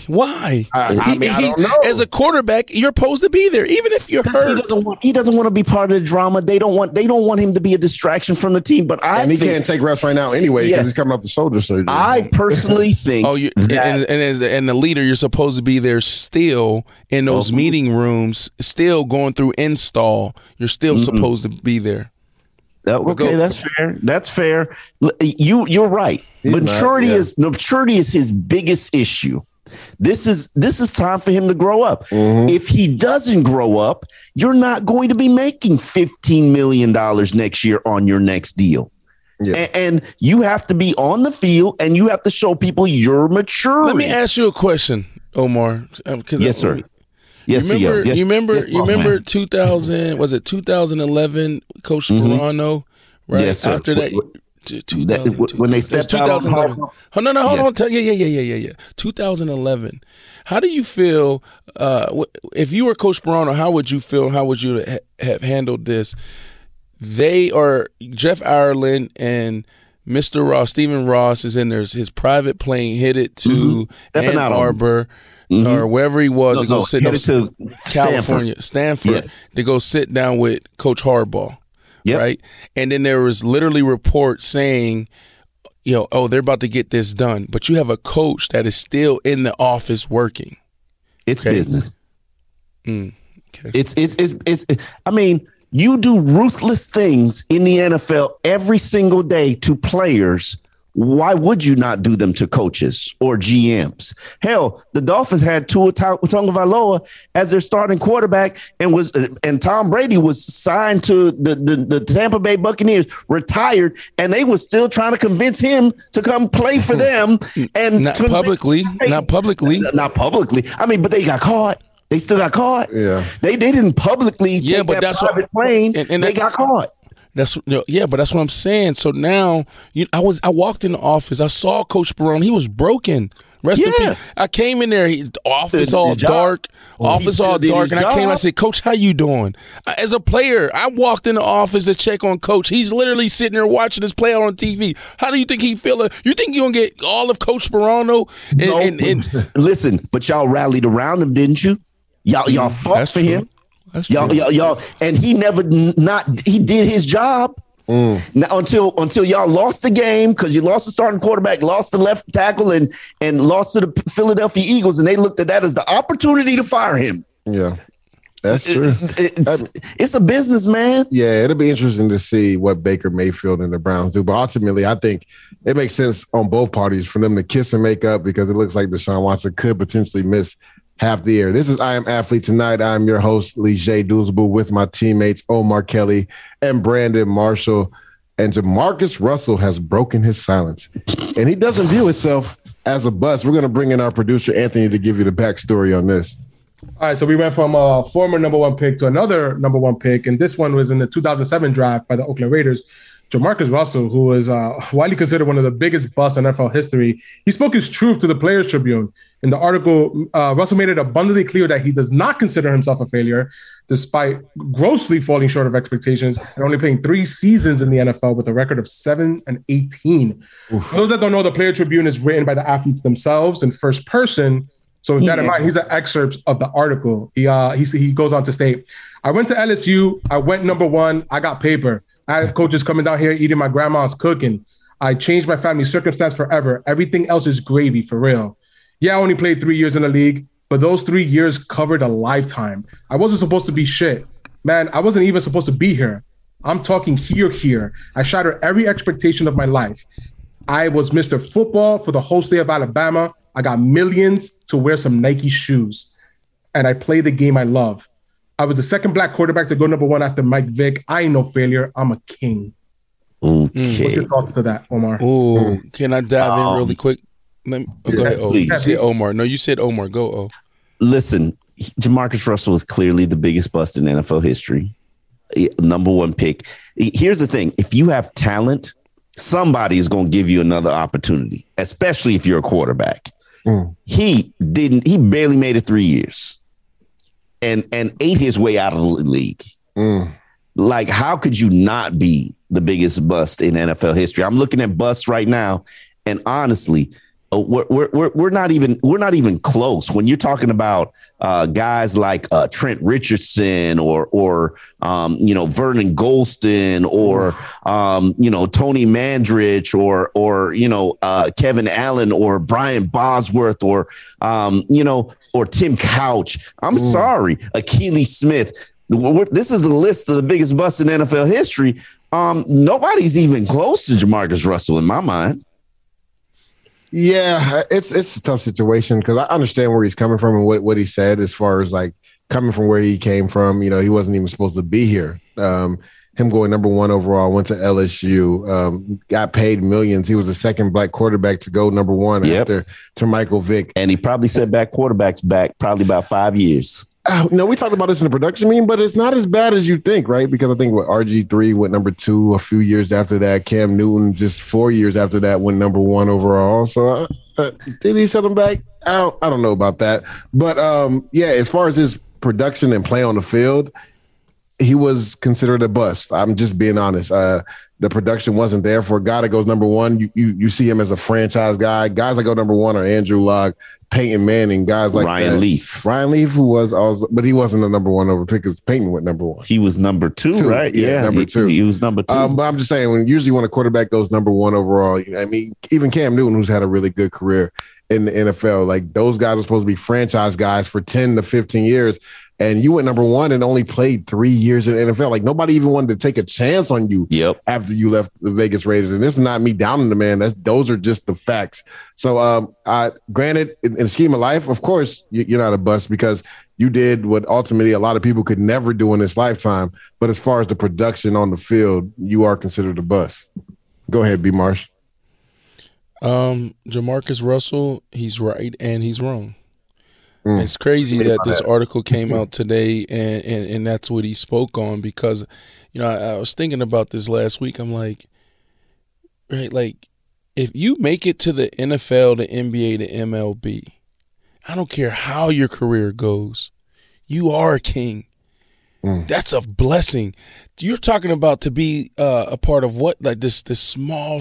I don't know. As a quarterback, you're supposed to be there, even if you're hurt. He doesn't want to be part of the drama. They don't want him to be a distraction from the team. But he can't take reps right now anyway because he's coming off the shoulder surgery. I personally think. And the leader, you're supposed to be there still in those meeting rooms, still going through install. You're still supposed to be there. Okay, that's fair. That's fair. You're right. Maturity is his biggest issue. This is time for him to grow up. If he doesn't grow up, you're not going to be making $15 million next year on your next deal. Yeah. And you have to be on the field and you have to show people you're mature. Let me ask you a question, Omar. Yes, sir. Yes, you remember 2000? Was it 2011? Coach Sperano, right? Yes, sir. After that, when they stepped out. 2011. Hold on. Yeah. 2011. How do you feel if you were Coach Sperano? How would you feel? How would you have handled this? They are Jeff Ireland and Mr. Ross. Stephen Ross is in there. His private plane headed to Ann Arbor. Or wherever he was to go sit down to California, Stanford, to go sit down with Coach Harbaugh, right? And then there was literally reports saying, they're about to get this done, but you have a coach that is still in the office working. It's business. Okay. It's. I mean, you do ruthless things in the NFL every single day to players. Why would you not do them to coaches or GMs? Hell, the Dolphins had Tua Tagovailoa as their starting quarterback, and Tom Brady was signed to the Tampa Bay Buccaneers, retired, and they were still trying to convince him to come play for them. And not publicly. I mean, but they got caught. They still got caught. Yeah, they didn't publicly take that private plane. And they got caught. But that's what I'm saying. So now, I walked in the office. I saw Coach Sperano. He was broken. I came in there. The office all dark. And I came. I said, "Coach, how you doing?" As a player, I walked in the office to check on Coach. He's literally sitting there watching us play out on TV. How do you think he feel? You think you gonna get all of Coach Sperano? Listen, but y'all rallied around him, didn't you? Y'all fought for him. Y'all, and he he did his job. Now until y'all lost the game because you lost the starting quarterback, lost the left tackle, and lost to the Philadelphia Eagles, and they looked at that as the opportunity to fire him. Yeah, that's true. It's a business, man. Yeah, it'll be interesting to see what Baker Mayfield and the Browns do, but ultimately, I think it makes sense on both parties for them to kiss and make up because it looks like Deshaun Watson could potentially miss half the year. This is I Am Athlete Tonight. I'm your host, Leger Douzable, with my teammates Omar Kelly and Brandon Marshall. And Jamarcus Russell has broken his silence. And he doesn't view himself as a bust. We're going to bring in our producer, Anthony, to give you the backstory on this. All right, so we went from a former number one pick to another number one pick, and this one was in the 2007 draft by the Oakland Raiders. Jamarcus Russell, who is widely considered one of the biggest busts in NFL history, he spoke his truth to the Players Tribune. In the article, Russell made it abundantly clear that he does not consider himself a failure, despite grossly falling short of expectations and only playing 3 seasons in the NFL with a record of 7-18. For those that don't know, the Player Tribune is written by the athletes themselves in first person. So with that in mind, he's an excerpt of the article. He goes on to state, I went to LSU. I went number 1. I got paper. I had coaches coming down here eating my grandma's cooking. I changed my family's circumstance forever. Everything else is gravy, for real. Yeah, I only played 3 years in the league, but those 3 years covered a lifetime. I wasn't supposed to be shit. Man, I wasn't even supposed to be here. I'm talking here. I shattered every expectation of my life. I was Mr. Football for the whole state of Alabama. I got millions to wear some Nike shoes. And I play the game I love. I was the second black quarterback to go number 1 after Mike Vick. I ain't no failure. I'm a king. Okay. What's your thoughts to that, Omar? Oh, can I dive in really quick? Go ahead, O. Please. You said Omar. No, you said Omar. Go, O. Listen, Jamarcus Russell is clearly the biggest bust in NFL history. Number 1 pick. Here's the thing. If you have talent, somebody is going to give you another opportunity, especially if you're a quarterback. He barely made it 3 years and ate his way out of the league. Like, how could you not be the biggest bust in NFL history? I'm looking at busts right now, and honestly, we're not even close. When you're talking about guys like Trent Richardson or Vernon Golston or Tony Mandrich or Kevin Allen or Brian Bosworth or Tim Couch. I'm sorry, Akili Smith. This is the list of the biggest busts in NFL history. Nobody's even close to Jamarcus Russell in my mind. Yeah, it's a tough situation because I understand where he's coming from and what he said as far as like coming from where he came from. He wasn't even supposed to be here. Him going number 1 overall, went to LSU, got paid millions. He was the second black quarterback to go number 1 after Michael Vick. And he probably set back quarterbacks back probably about 5 years. We talked about this in the production meeting, but it's not as bad as you think, right? Because I think RG3 went number 2 a few years after that. Cam Newton just 4 years after that went number 1 overall. So did he set him back? I don't know about that. But as far as his production and play on the field, he was considered a bust. I'm just being honest. The production wasn't there for a guy that goes number 1. You see him as a franchise guy. Guys that go number 1 are Andrew Luck, Peyton Manning, guys like Ryan Leaf. Ryan Leaf, who was also, but he wasn't the number 1 over pick because Peyton went number 1. He was number 2, right? Yeah, number 2. He was number 2. But I'm just saying, when a quarterback goes number 1 overall, even Cam Newton, who's had a really good career in the NFL, like those guys are supposed to be franchise guys for 10 to 15 years. And you went number 1 and only played 3 years in the NFL. Like nobody even wanted to take a chance on you after you left the Vegas Raiders. And this is not me downing the man. Those are just the facts. So granted, in the scheme of life, of course, you're not a bust because you did what ultimately a lot of people could never do in this lifetime. But as far as the production on the field, you are considered a bust. Go ahead, B. Marsh. Jamarcus Russell, he's right and he's wrong. It's crazy that this article came out today and that's what he spoke on because, I was thinking about this last week. I'm like, right, like if you make it to the NFL, the NBA, the MLB, I don't care how your career goes, you are a king. That's a blessing. You're talking about to be a part of what, like this small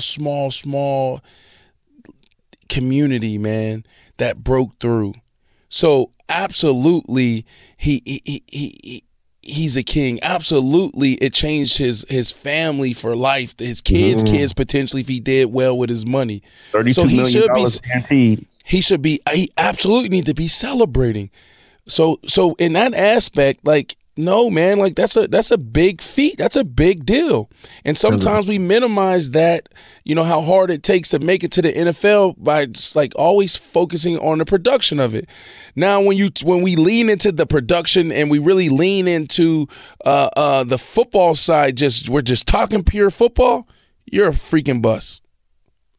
community, man, that broke through. So absolutely, he's a king. Absolutely, it changed his family for life. His kids potentially if he did well with his money. $32 million guaranteed. He absolutely need to be celebrating. So in that aspect, like. No, man, like that's a big feat. That's a big deal. And sometimes we minimize that, how hard it takes to make it to the NFL by just like always focusing on the production of it. Now, when we lean into the production and we really lean into the football side, we're just talking pure football, you're a freaking bust.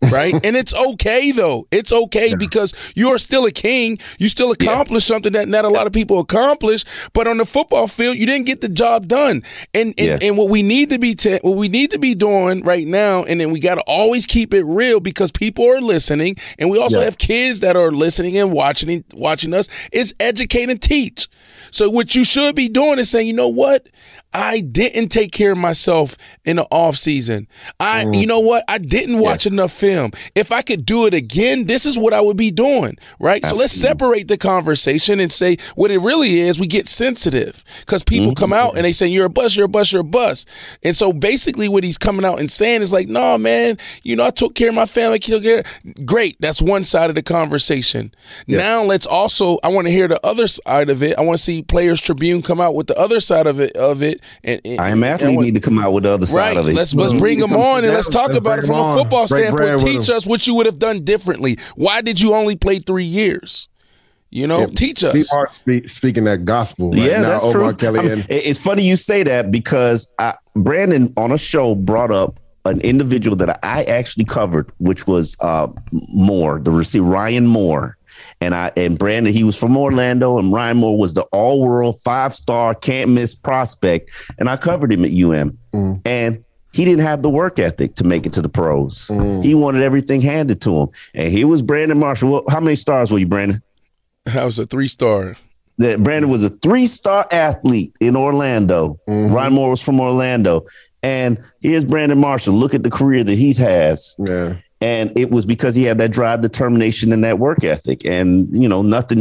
right? And it's okay, though. It's okay because you're still a king. You still accomplished something that not a lot of people accomplish. But on the football field, you didn't get the job done. And what we need to be doing right now, and then we got to always keep it real because people are listening, and we also have kids that are listening and watching us, is educate and teach. So what you should be doing is saying, you know what? I didn't take care of myself in the off season. You know what? I didn't watch enough film. If I could do it again, this is what I would be doing, right? Absolutely. So let's separate the conversation and say what it really is. We get sensitive because people come out and they say, you're a bust, you're a bust, you're a bust. And so basically what he's coming out and saying is like, no, man, you know, I took care of my family. Great. That's one side of the conversation. Yeah. Now let's also, I want to hear the other side of it. I want to see Players Tribune come out with the other side of it. And I Am Athlete need to come out with the other side of it. Let's bring them on and let's talk about it from a football standpoint. Teach us what you would have done differently. Why did you only play 3 years? You know, teach us. Speaking that gospel. Right yeah, now, that's Omar true. Kelly it's funny you say that because Brandon on a show brought up an individual that I actually covered, which was Moore, the receiver, Ryan Moore. And Brandon, he was from Orlando, and Ryan Moore was the all-world 5-star, can't-miss prospect. And I covered him at UM. And he didn't have the work ethic to make it to the pros. He wanted everything handed to him. And here was Brandon Marshall. How many stars were you, Brandon? I was a 3-star. That Brandon was a 3-star athlete in Orlando. Ryan Moore was from Orlando. And here's Brandon Marshall. Look at the career that he has. Yeah. And it was because he had that drive, determination, and that work ethic. And, you know, nothing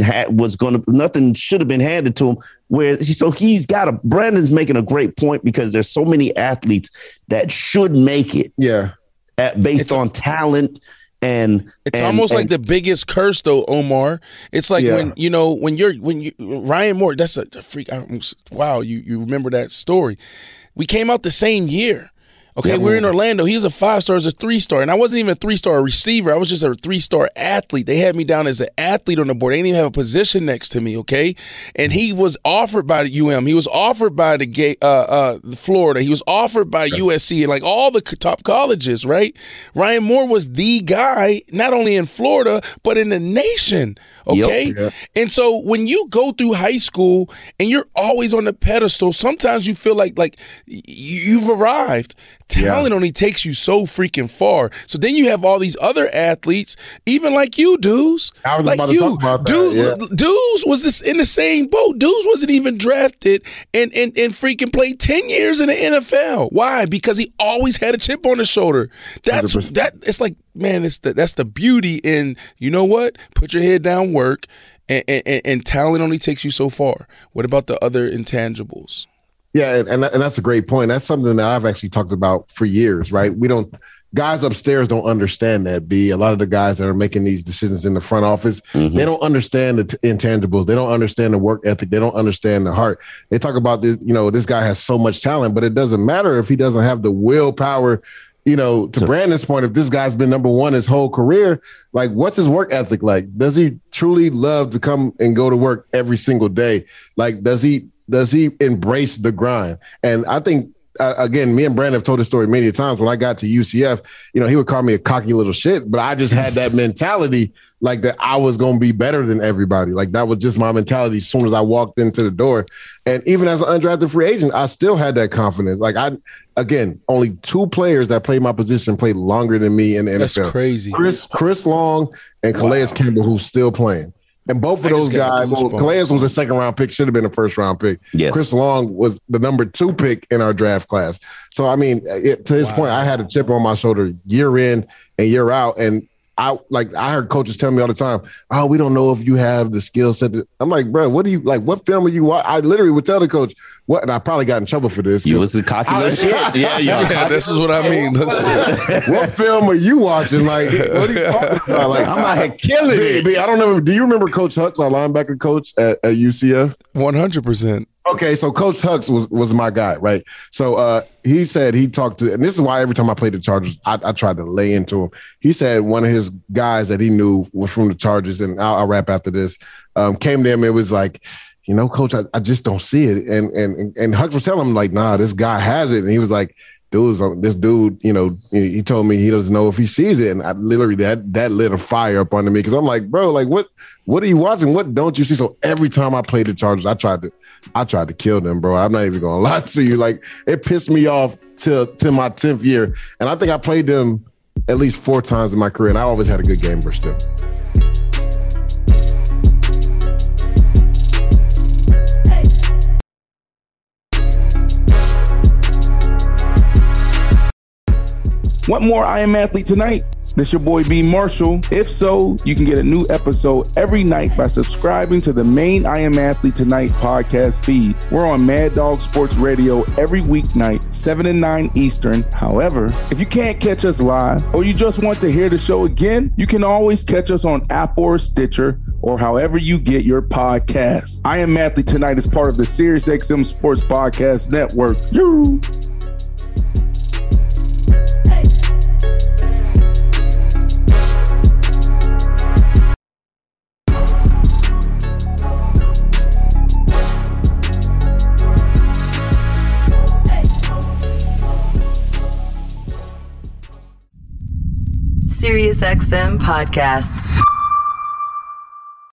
should have been handed to him. Brandon's making a great point because there's so many athletes that should make it. Yeah. Based on talent. And it's almost like the biggest curse, though, Omar. It's like when Ryan Moore, that's a freak. Wow. You remember that story. We came out the same year. Okay, we're in Orlando. He was a 5-star, as a 3-star. And I wasn't even a 3-star receiver. I was just a 3-star athlete. They had me down as an athlete on the board. They didn't even have a position next to me, okay? And he was offered by the UM. He was offered by the Florida. He was offered by USC and like all the top colleges, right? Ryan Moore was the guy, not only in Florida, but in the nation, okay? Yep. And so when you go through high school and you're always on the pedestal, sometimes you feel like you've arrived. Talent only takes you so freaking far. So then you have all these other athletes, even like you, Dudes. I was about to talk about that. Dudes was in the same boat. Dudes wasn't even drafted and freaking played 10 years in the NFL. Why? Because he always had a chip on his shoulder. It's like, man, that's the beauty in, you know what? Put your head down, work, and talent only takes you so far. What about the other intangibles? Yeah, and that's a great point. That's something that I've actually talked about for years, right? Guys upstairs don't understand that, B. A lot of the guys that are making these decisions in the front office, they don't understand the intangibles. They don't understand the work ethic. They don't understand the heart. They talk about this, this guy has so much talent, but it doesn't matter if he doesn't have the willpower. To Brandon's point, if this guy's been number one his whole career, like what's his work ethic like? Does he truly love to come and go to work every single day? Like, does he embrace the grind? And I think, again, me and Brandon have told this story many times. When I got to UCF, he would call me a cocky little shit, but I just had that mentality like that I was going to be better than everybody. Like that was just my mentality as soon as I walked into the door. And even as an undrafted free agent, I still had that confidence. Like only 2 players that played my position played longer than me in the NFL. That's crazy. Chris Long and Calais Campbell, who's still playing. And both of those guys, Calais was a 2nd-round pick, should have been a 1st-round pick. Yes. Chris Long was the number 2 pick in our draft class. So, I mean, to this point, I had a chip on my shoulder year in and year out. And I heard coaches tell me all the time, oh, we don't know if you have the skill set. I'm like, bro, what what film are you watching? I literally would tell the coach what, and I probably got in trouble for this. You was the cocky little shit. Yeah, this is what I mean. What film are you watching? Like, what are you talking about? Like, I'm out here killing it. I don't know. Do you remember Coach Hux, our linebacker coach at UCF? 100%. Okay, so Coach Hux was my guy, right? So he said he talked to, and this is why every time I played the Chargers, I tried to lay into him. He said one of his guys that he knew was from the Chargers, and I'll wrap after this, came to him and was like, Coach, I just don't see it. And Hux was telling him like, nah, this guy has it. And he was like, this dude, you know, he told me he doesn't know if he sees it. And I literally, that lit a fire up under me because I'm like, bro, like, what are you watching? What don't you see? So every time I played the Chargers, I tried to kill them, bro. I'm not even going to lie to you. Like, it pissed me off till my 10th year. And I think I played them at least 4 times in my career, and I always had a good game versus them. Want more I Am Athlete Tonight? This your boy B Marshall. If so, you can get a new episode every night by subscribing to the main I Am Athlete Tonight podcast feed. We're on Mad Dog Sports Radio every weeknight, 7 and 9 Eastern. However, if you can't catch us live or you just want to hear the show again, you can always catch us on Apple or Stitcher or however you get your podcast. I Am Athlete Tonight is part of the SiriusXM Sports Podcast Network. Yoo! SiriusXM Podcasts.